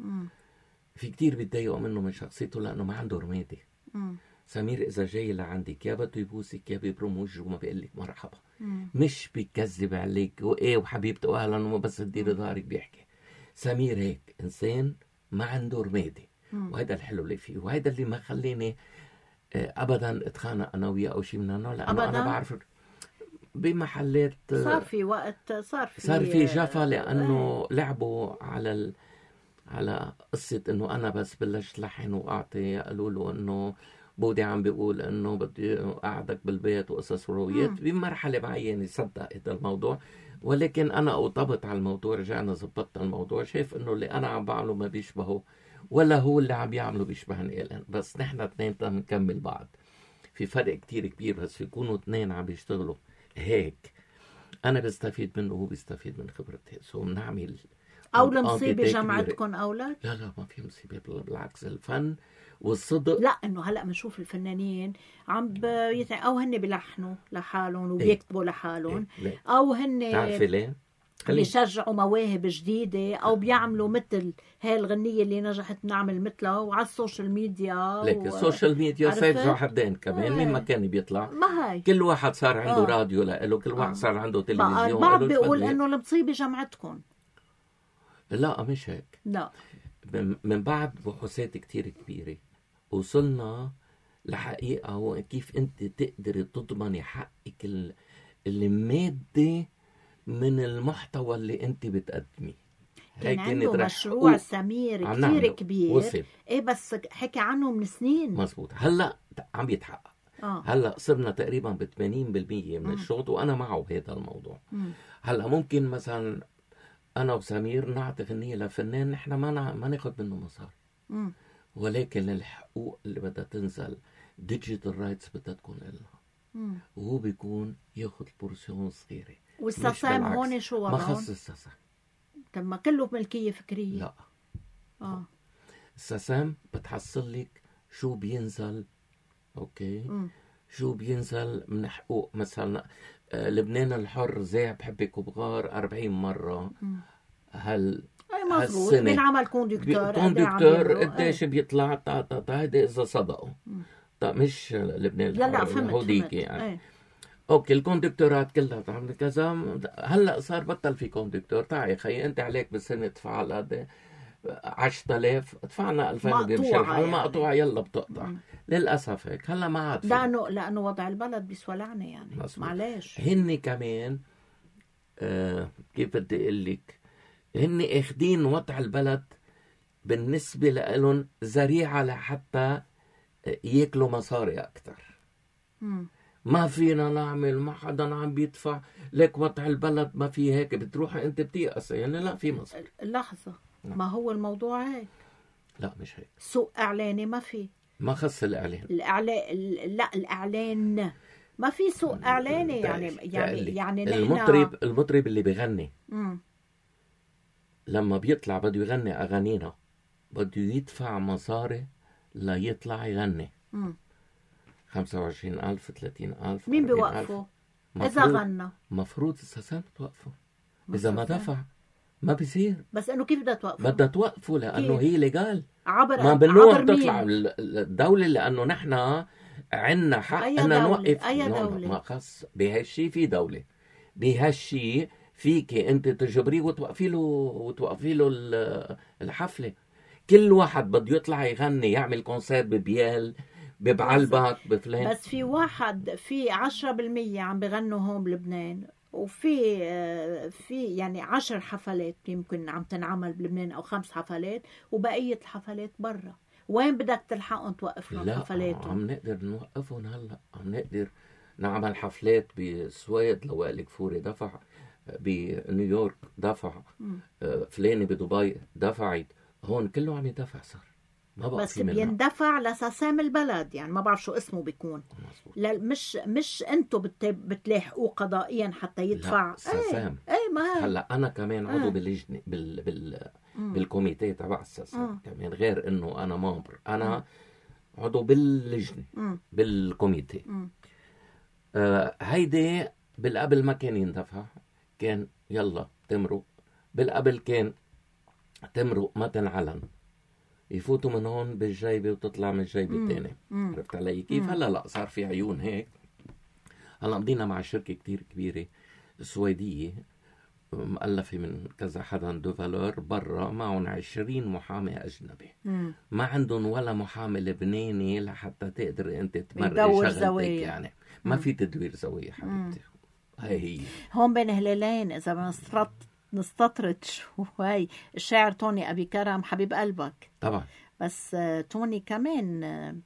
في كتير بيتضايقوا منه من شخصيته لانه ما عنده رمادي. سمير اذا جاي لعندك يا بده يبوسك يا بيبرم وجهه وما بيقول لك مرحبا. مش بيكذب عليك وايه وحبيبته واهلا وما بس تدير ظهرك بيحكي. سمير هيك انسان ما عنده رمادي. وهذا الحلو اللي فيه، وهذا اللي ما خليني ابدا اتخانق انا وياه او شيء من هالنوع. لانه انا بعرف بمحلات صار في وقت صار في جفا لانه لعبوا على قصة انه انا بس بلشت لحن واعطي. قالوا له انه بودي عم بيقول انه بدي اقعدك بالبيت وقصص وروايات. بمرحلة معينة صدق هذا الموضوع، ولكن انا اوطبت على الموضوع. رجعنا زبطنا الموضوع. شايف انه اللي انا عم بعمله ما بيشبهه ولا هو اللي عم يعمله بيشبهني الان. بس نحن اثنين بنكمل بعض. في فرق كتير كبير بس يكونوا اثنين عم بيشتغلوا هيك. انا بستفيد منه وهو بيستفيد من خبرتي. بنعمل او المصيبه جمعتكم اولاد. لا ما في مصيبه، بالعكس الفن والصدق. لا انه هلا بنشوف الفنانين عم او هن بلحنوا لحالهم وبيكتبوا لحالهم او هن تعرفي ليه؟ بيشجعوا مواهب جديده او بيعملوا مثل هاي الغنيه اللي نجحت نعمل مثلها وعلى السوشيال ميديا. ليك السوشيال ميديا سيف ذو حدين كمان. مين ما كان بيطلع. ما هي كل واحد صار عنده راديو له، كل واحد صار عنده تلفزيون. بعد بيقول انه المصيبه جمعتكم. لا مش هيك. لا من بعد بحوثات كتير كبيرة وصلنا لحقيقة وكيف انت تقدري تضمني حقك المادي من المحتوى اللي انت بتقدميه. كان عنده مشروع سمير كتير كبير. وصل. ايه بس حكي عنه من سنين. مزبوط. هلا عم يتحقق. هلا صرنا تقريبا ب 80% من الشغل وانا معه بهذا الموضوع. هلا ممكن مثلا انا وسمير نعطي فنية لفنان نحن ما ناخذ منه مصاري. ولكن الحقوق اللي بدها تنزل ديجيتال رايتس بدها تكون لنا. وهو بيكون ياخذ بورسيون صغيره. والسسام هون شو وضعهم؟ ما خص السسام. طب ما كله ملكيه فكريه. لا السسام بتحصل لك شو بينزل. اوكي. شو بينزل من حقوق مثلا لبنان الحر زي بحبك وبغار 40 مرة اي مظبوط. بينعمل كوندكتور قديش بيطلع هيدا اذا صدقوا. طيب مش لبنان الحر يهوديكي يعني ايه. اوكي الكوندكتورات كلها تعمل كذا. هلا صار بطل في كوندكتور. تعي خي انت عليك بالسنه تدفع هذا 10,000 دفعنا 2000 بيمشي المقطوعه يلا بتقطع. للاسف هيك هلا ما عاد لانه وضع البلد بيسوى لعنه يعني. معلش هن كمان كيف بدي اقول لك هن اخدين وضع البلد بالنسبه لهم ذريعه لحتى ياكلوا مصاري اكثر. ما فينا نعمل، ما حدا عم بيدفع لك وضع البلد ما في هيك. بتروح انت بتيأس يعني لا في مصاري. لحظه ما هو الموضوع هيك. لا مش هيك. سوق اعلاني ما في. ما خص الاعلان. لا الاعلان ما في سوق اعلاني يعني المطرب اللي بيغني لما بيطلع بده يغني اغانينا بده يدفع مصاري ليطلع يغني. 25,000 30,000. مين بيوقفه؟ إذا غنى مفروض الساسان توقفه. إذا ما دفع ما بيصير. بس إنه كيف بدها توقفه؟ بدها توقفه لأنه هي ليغال. ما بالنوع تطلع الدولة لأنه نحن عنا حق أن نوقف. أي دولة؟ ما خص بهالشي في دولة بهالشي فيك أنت تجبريه وتوقفي له الحفلة. كل واحد بده يطلع يغني يعمل كونسيرت ببيال ببعلبك بفلان. بس في 10% عم بغنوا هون بلبنان وفي يعني 10 حفلات يمكن عم تنعمل بلبنان او 5 حفلات وبقية الحفلات برا. وين بدك تلحقهم توقف لهم حفلاتهم؟ عم نقدر نوقفهم هلا. عم نقدر نعمل حفلات بسويد. لو قالك فوري دفع، بنيويورك دفع، فلاني بدبي دفعت. هون كله عم يدفع صار. بس بيندفع لساسام البلد يعني ما بعرف شو اسمه بيكون. لا مش انتو بتلاحقوه قضائيا حتى يدفع. ساسام. ما هلا انا كمان عضو باللجنه بالكوميتيه تبع الساسام كمان. غير انه انا ممبر، انا عضو باللجنه بالكوميتيه. هيدي بالقبل ما كان يندفع، كان يلا تمرق. بالقبل كان تمرق ما تنعلن، يفوتوا من هون بالجيبه وتطلع من الجيبه الثانيه. عرفت علي كيف؟ هلا لا صار في عيون هيك. هلا مضينا مع شركه كتير كبيره سويديه مؤلفه من كذا حدا دو فالور برا، معهم 20 محامي اجنبي. ما عندهم ولا محامي لبناني لحتى تقدر انت تمرر شغلتك يعني. ما في تدوير زوايا حبيبتي. هي هون بين هلالين اذا نستطرد شوي الشاعر توني أبي كرم حبيب قلبك طبعا. بس توني كمان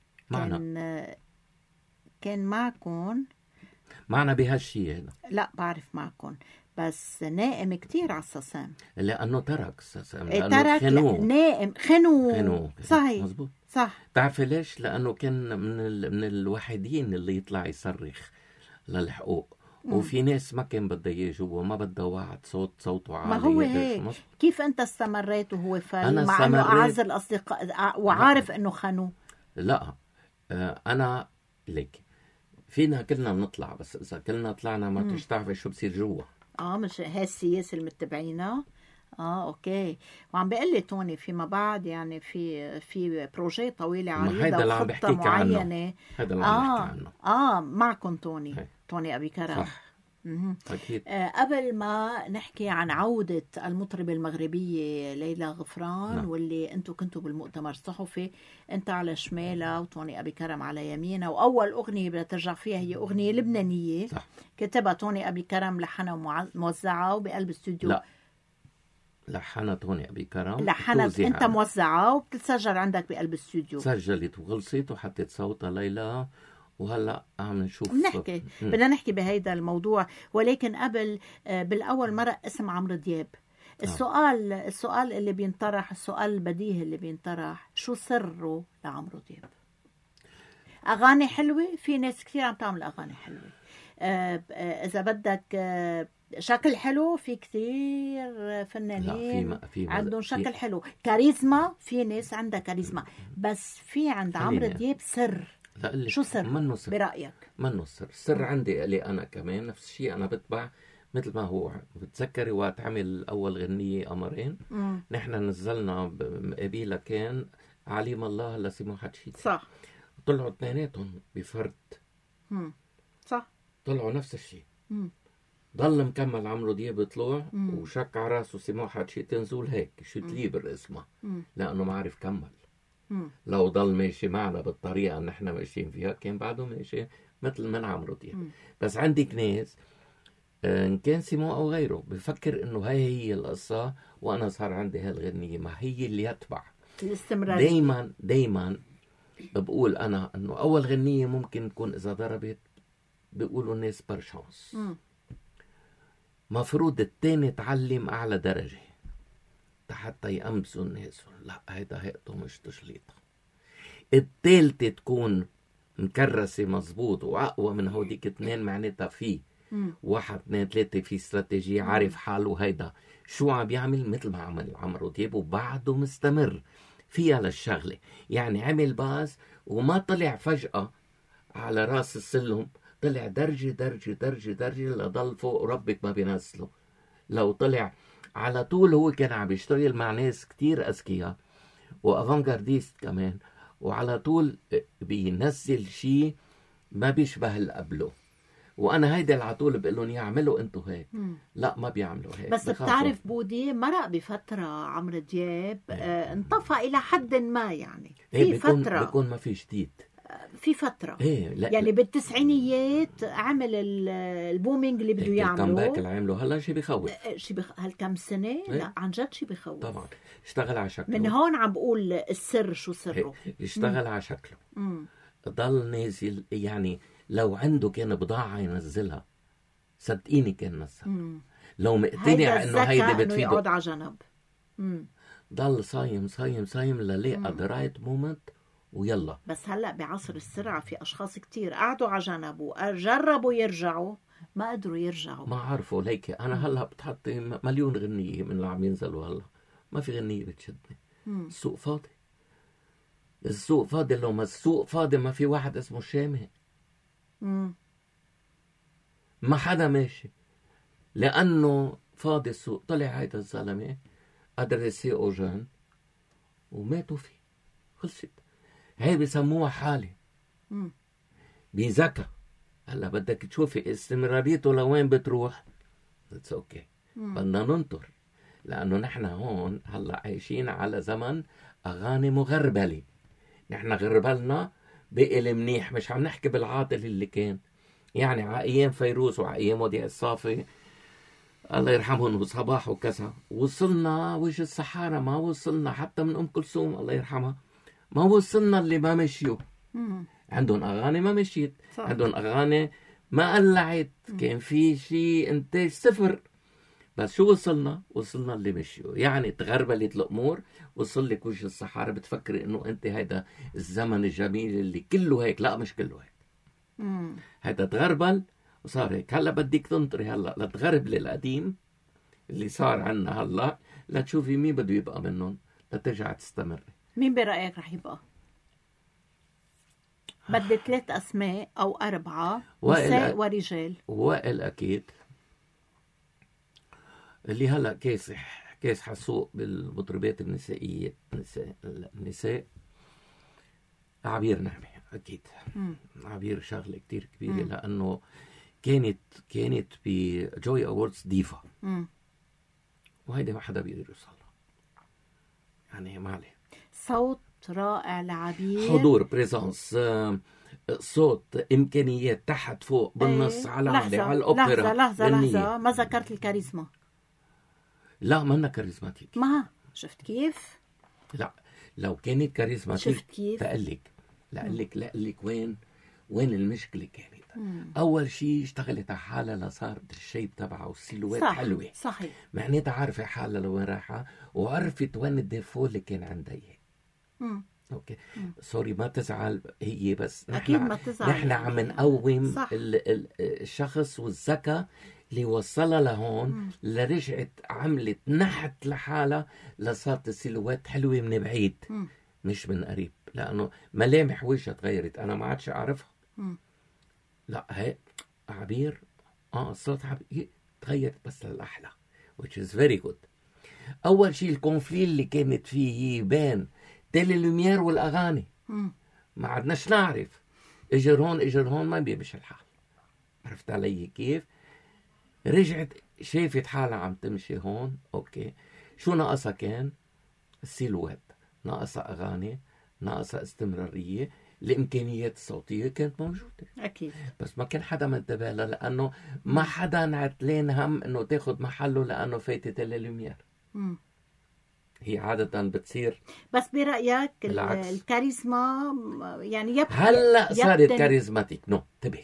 كان معنا بهالشيء هذا. لا بعرف معكم بس نائم كتير على الساسام لأنه ترك الساسام. ترك نائم خنو. صحيح مزبوط. صح. تعرفي ليش؟ لأنه كان من الوحيدين اللي يطلع يصرخ للحقوق. وفي ناس ما كان بدها اياه جوا، ما بدها واحد صوته عالي. ما هو هيك. كيف انت استمريت وهو فاهم مع انه اعز الاصدقاء وعارف انه خانوه؟ لا انا ليك فينا كلنا نطلع، بس اذا كلنا طلعنا ما تشتعرفي شو بصير جوا. مش هاي السياسه المتبعينها. اوكي. وعم بيقول لي توني فيما بعد يعني في بروجي طويله عريضه وخطه معينه. هذا اللي عم بحكي عنه. معكم توني أبي كرم. صح. أكيد. قبل ما نحكي عن عودة المطربة المغربية ليلى غفران. نعم. واللي انتوا كنتوا بالمؤتمر الصحفي، انت على شمالها وتوني أبي كرم على يمينها، وأول أغنية بدها ترجع فيها هي أغنية لبنانية. صح. كتبها توني أبي كرم، لحنها موزعة وبقلب استوديو. لا لحنها توني أبي كرم، لحنت انت موزعة وبتتسجل عندك بقلب استوديو. سجلت وخلصت وحطيت صوتها ليلى، وهلا عم نشوف بدنا نحكي بهيدا الموضوع. ولكن قبل بالأول مرة اسم عمرو دياب. السؤال اللي بينطرح، السؤال البديهي اللي بينطرح، شو سره لعمرو دياب؟ أغاني حلوة، في ناس كثير عم تعمل أغاني حلوة. إذا بدك شكل حلو، في كثير فنانين عندهم شكل حلو. كاريزما، في ناس عندها كاريزما. بس في عند عمرو دياب سر. لقلك شو سر منه سر برأيك؟ منه سر. السر عندي لي أنا كمان نفس الشيء. أنا بتبع مثل ما هو. بتذكري وقت عمل أول غنية قمرين نحن نزلنا قبيلة كان عليم الله لسيمو حتشيتي. صح. طلعوا اثنيناتهم بفرد. صح. طلعوا نفس الشيء. ضل مكمل عمرو دياب طلوع وشك على راسه سيمو حتشيتي نزول هيك شو تليبر اسمه لأنه ما عرف كمل. لو ضل ماشي معنا بالطريقة اللي نحن ماشيين فيها كان بعده ماشي مثل من عمرو دياب. بس عندك ناس إن كان سيمو أو غيره بفكر إنه هي القصة وأنا صار عندي هالغنية ما هي اللي يتبع الاستمرارية. دايما بقول أنا إنه أول غنية ممكن تكون إذا ضربت بيقولوا الناس برشانس. مفروض التاني تعلم أعلى درجة حتى يأمسوا الناس. لا هيدا هيئته مش تشليطة. التالتة تكون مكرسة مزبوط وأقوى من هوديك اتنين معناتها فيه 1 2 3 في استراتيجية عارف حاله. هيدا شو عم بيعمل مثل ما عمل عمرو دياب وبعده مستمر فيها للشغلة. يعني عمل باس وما طلع فجأة على راس السلم، طلع درجة درجة درجة درجة لضل فوق ربك ما بينزله. لو طلع على طول هو كان عم يشتغل مع ناس كتير أذكياء وأفانجارديست كمان وعلى طول بينزل شيء ما بيشبه اللي قبله. وانا هيدا اللي على طول بقول لهم يعملوا انتم هيك. لا ما بيعملوا هيك. بس بتعرف بودي مرق بفتره عمرو دياب انطفى الى حد ما يعني في فتره بيكون ما في جديد في فتره لا يعني بالتسعينيات عمل البومينج اللي بده يعمله الكمباك اللي عمله هلا شيء بخوف هالكم سنه لا عن جد شيء بخوف طبعا. اشتغل على شكله. من هون عم بقول السر شو سره. اشتغل على شكله ضل نازل. يعني لو عنده كان بضاعة ينزلها صدقيني كان نزل. لو مقتنع انه هيدي بتفيده يقعد على جنب. ضل صايم صايم صايم للاقى ذا رايت مومنت ويلا. بس هلا بعصر السرعة في اشخاص كتير قعدوا على جنب وجربوا يرجعوا ما قدروا يرجعوا. ما عرفوا ليك. انا هلا بتحطي مليون غنية من اللي عم ينزلوا هلا ما في غنية بتشدني. السوق فاضي. السوق فاضي. لو ما السوق فاضي ما في واحد اسمه شامخ. ما حدا ماشي لأنه فاضي السوق. طلع هيدا الزلمة أدرسي أوجان وماتوا فيه. خلصت. هاي بيسموها حالة بذكاء. هلا بدك تشوفي استمراريته لوين بتروح. It's okay. بدنا ننطر لأنه نحن هون هلا عايشين على زمن أغاني مغربلة. نحن غربلنا بقي المنيح. مش عم نحكي بالعاطل اللي كان يعني على ايام فيروز وعلى ايام وديع الصافي الله يرحمهم وصباح وكذا. وصلنا وجه الصحارى ما وصلنا حتى من ام كلثوم الله يرحمها ما وصلنا اللي ما مشيوا. عندهم اغاني ما مشيت. عندهم اغاني ما قلعت. كان في شيء انتاج صفر. بس شو وصلنا اللي مشيوا. يعني تغربلت الامور. وصل لك وجه الصحارى بتفكري انه انت هيدا الزمن الجميل اللي كله هيك. لا مش كله هيك. هيدا تغربل وصار هيك. هلا بدك تنطري هلا لتغربلي القديم اللي صار عنا هلا لتشوفي مين بده يبقى منهم لترجع تستمري. مين برأيك رح يبقى؟ بدي 3 أسماء أو 4 نساء ورجال. وائل أكيد اللي هلا كيس حسوق بالمطربات النسائية. النساء عبير نعمة أكيد. عبير شغلة كتير كبيرة لأنه كانت بجوي أوردز ديفا وهيدا ما حدا بيقدر يوصلها. يعني ما عليه. صوت رائع لعبير. حضور بريزانس صوت إمكانيات تحت فوق بالنص على الأوبرا. لحظة ما ذكرت الكاريزما. لا ما أنا كاريزماتيك. ما شفت كيف؟ لا لو كانت كاريزماتيك شفت كيف؟ لأقلك وين المشكلة كانت. أول شيء اشتغلت على حالها لصارت الشيب تبعها والسيلوات حلوة. صحيح. معناتها عارفة حالها لوين رايحة وعرفت وين الديفو اللي كان عندها إياه. اوكي سوري ما تزعل هي بس اكيد ما تزعل. نحن عم نقوم الشخص والذكاء اللي وصلها لهون لرجعت عملت نحت لحالها لصارت السيلوات حلوة من بعيد. مش من قريب، لأنه ملامح وجهها تغيرت، أنا ما عادش أعرفها. لا هي عبير صوت عبير تغير بس للأحلى which is very good. أول شيء الكونفلي اللي كانت فيه يبان تيلي لوميير والأغاني ما عدناش نعرف اجر هون ما بيمشي الحال. عرفت علي كيف؟ رجعت شافت حالها عم تمشي هون. اوكي شو ناقصها؟ كان السيلوات، ناقصها اغاني، ناقصها استمرارية. الامكانيات الصوتية كانت موجودة اكيد، بس ما كان حدا منتبه لها، لانه ما حدا عتلين هم انه تاخد محله لانه فاتت اللوميير. هي عادة بتصير. بس برأيك بالعكس. الكاريزما يعني هلا صارت كاريزماتيك. انتبه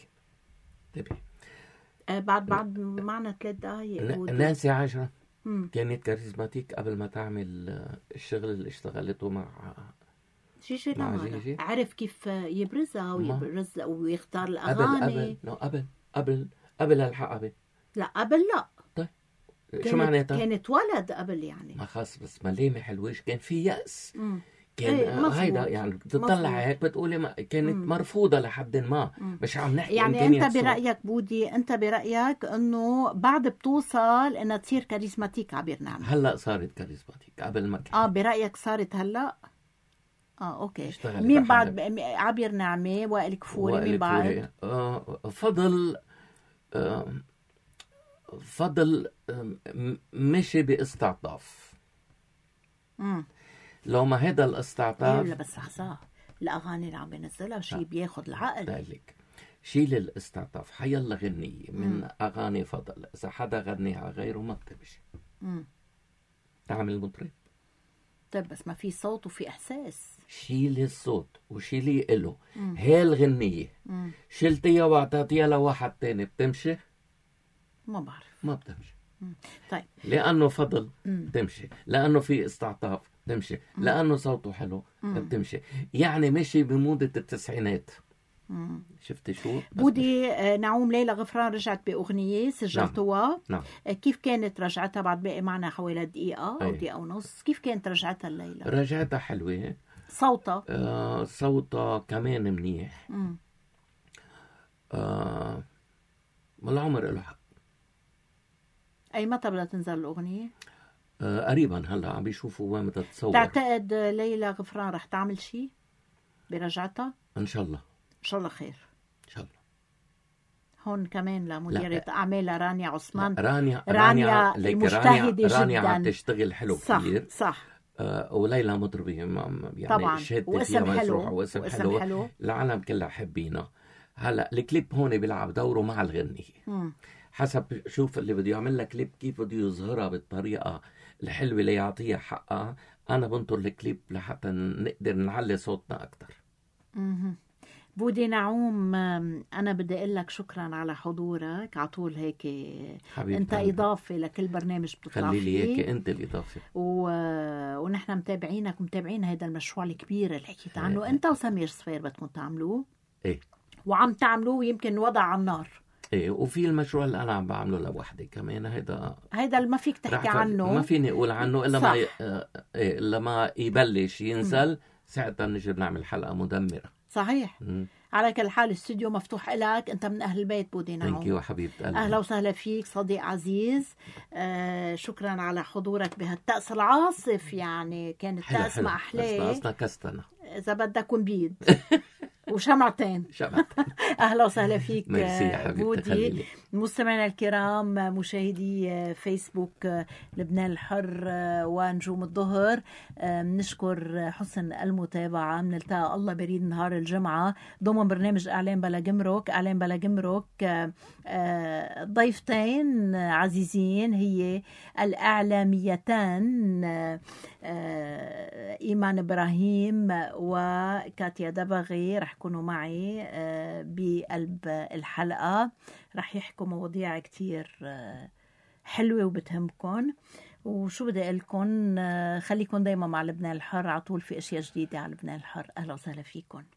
بعد معنا 3 دقايق. نانسي عجرم كانت كاريزماتيك قبل ما تعمل الشغل اللي اشتغلته مع جيجي لما عرف كيف يبرزها ويختار الأغاني. قبل الحقبة. لا قبل لا. طيب شو معناتها؟ كانت ولد قبل يعني. ما خاص بس ملامح الوجه كان في يأس. كان هيدا يعني بتطلع هيك بتقولي كانت مرفوضة لحد ما. مش عم نحكي يعني انت برأيك بودي، انت برأيك انه بعد بتوصل انها تصير كاريزماتيك عبير نعمة؟ هلا صارت كاريزماتيك قبل ما كان. برأيك صارت هلا؟ اوكي. مين بعد عبير نعمة؟ وائل كفوري. مين بعد؟ فضل مشي باستعطاف. لو ما هذا الاستعطاف. لا بس حسا الأغاني اللي عم بينزلها شيء بياخد العقل. ذلك شيل الاستعطاف. حيلا غنية من أغاني فضل إذا حدا غنيها غيره ما بتمشي. تعمل مطرب. طيب بس ما في صوت وفي إحساس. شيلي الصوت وشيلي إله. هي الغنية شلتيها واعطيتيها لواحد تاني بتمشي؟ ما بعرف. ما بتمشي. طيب لأنه فضل تمشي، لأنه في استعطاف تمشي، لأنه صوته حلو بتمشي. يعني مشي بموضة التسعينات. شفتي شو؟ بودي نعوم ليلى غفران رجعت بأغنية سجلتوها. نعم. كيف كانت رجعتها؟ بعد باقي معنا حوالي دقيقة أو دقيقة ونص. كيف كانت رجعتها الليلة؟ رجعتها حلوة. صوتها صوتها كمان منيح. والعمر له حق. أي متى بدها تنزل الأغنية؟ قريبا هلا عم بيشوفوا وين بدها تصور. تعتقد ليلى غفران رح تعمل شيء برجعتها؟ ان شاء الله. ان شاء الله خير. ان شاء الله. هون كمان لمديرة أعمال رانيا عثمان. رانيا المجتهدة جدا. رانيا عم تشتغل حلو كثير. صح. وليلى مطربية يعني طبعا. واسم حلو. واسم حلو. العالم كلها حبينا. هلا الكليب هون بيلعب دوره مع الغنية. حسب شوف اللي بده يعمل لك كليب كيف بده يظهرها بالطريقة الحلوة ليعطيها حقها. أنا بنطر الكليب لحتى نقدر نعلي صوتنا أكتر. بودي نعوم، أنا بدي أقول لك شكرا على حضورك على طول هيك. أنت إضافة لكل برنامج بتطلع فيه. خلي لي هيك أنت الإضافة. ونحن متابعينك ومتابعين هذا المشروع الكبير اللي حكيت عنه. أنت وسمير صفير بدكم تعملوه. إيه. وعم تعملوه يمكن وضع على النار. ايه وفي المشروع اللي انا عم بعمله لوحدي كمان. هيدا اللي ما فيك تحكي عنه. ما فيني اقول عنه الا ما الا ما يبلش ينزل. ساعتها نجي بنعمل حلقه مدمره. صحيح. على كل حال الاستوديو مفتوح لك. انت من اهل البيت بودي نعوم. ثانك يو حبيبه قلبي. اهلا وسهلا فيك صديق عزيز. شكرا على حضورك بهالطقس العاصف. يعني كان الطقس ما احلاه. ناقصنا كستنا اذا بدك بيض وشمعتين. أهلا وسهلا فيك بودي. مستمعينا الكرام مشاهدي فيسبوك لبنان الحر ونجوم الظهر، نشكر حسن المتابعة. نلتقى الله بريد نهار الجمعة ضمن برنامج إعلام بلا جمرك. إعلام بلا جمرك ضيفتين عزيزين هي الإعلاميتان إيمان إبراهيم وكاتيا دبغي. رح يكونوا معي بقلب الحلقة. رح يحكوا مواضيع كتير حلوة وبتهمكن. وشو بدي أقولكن، خليكن دايما مع لبنان الحر. على طول في أشياء جديدة على لبنان الحر. أهلا وسهلا فيكن.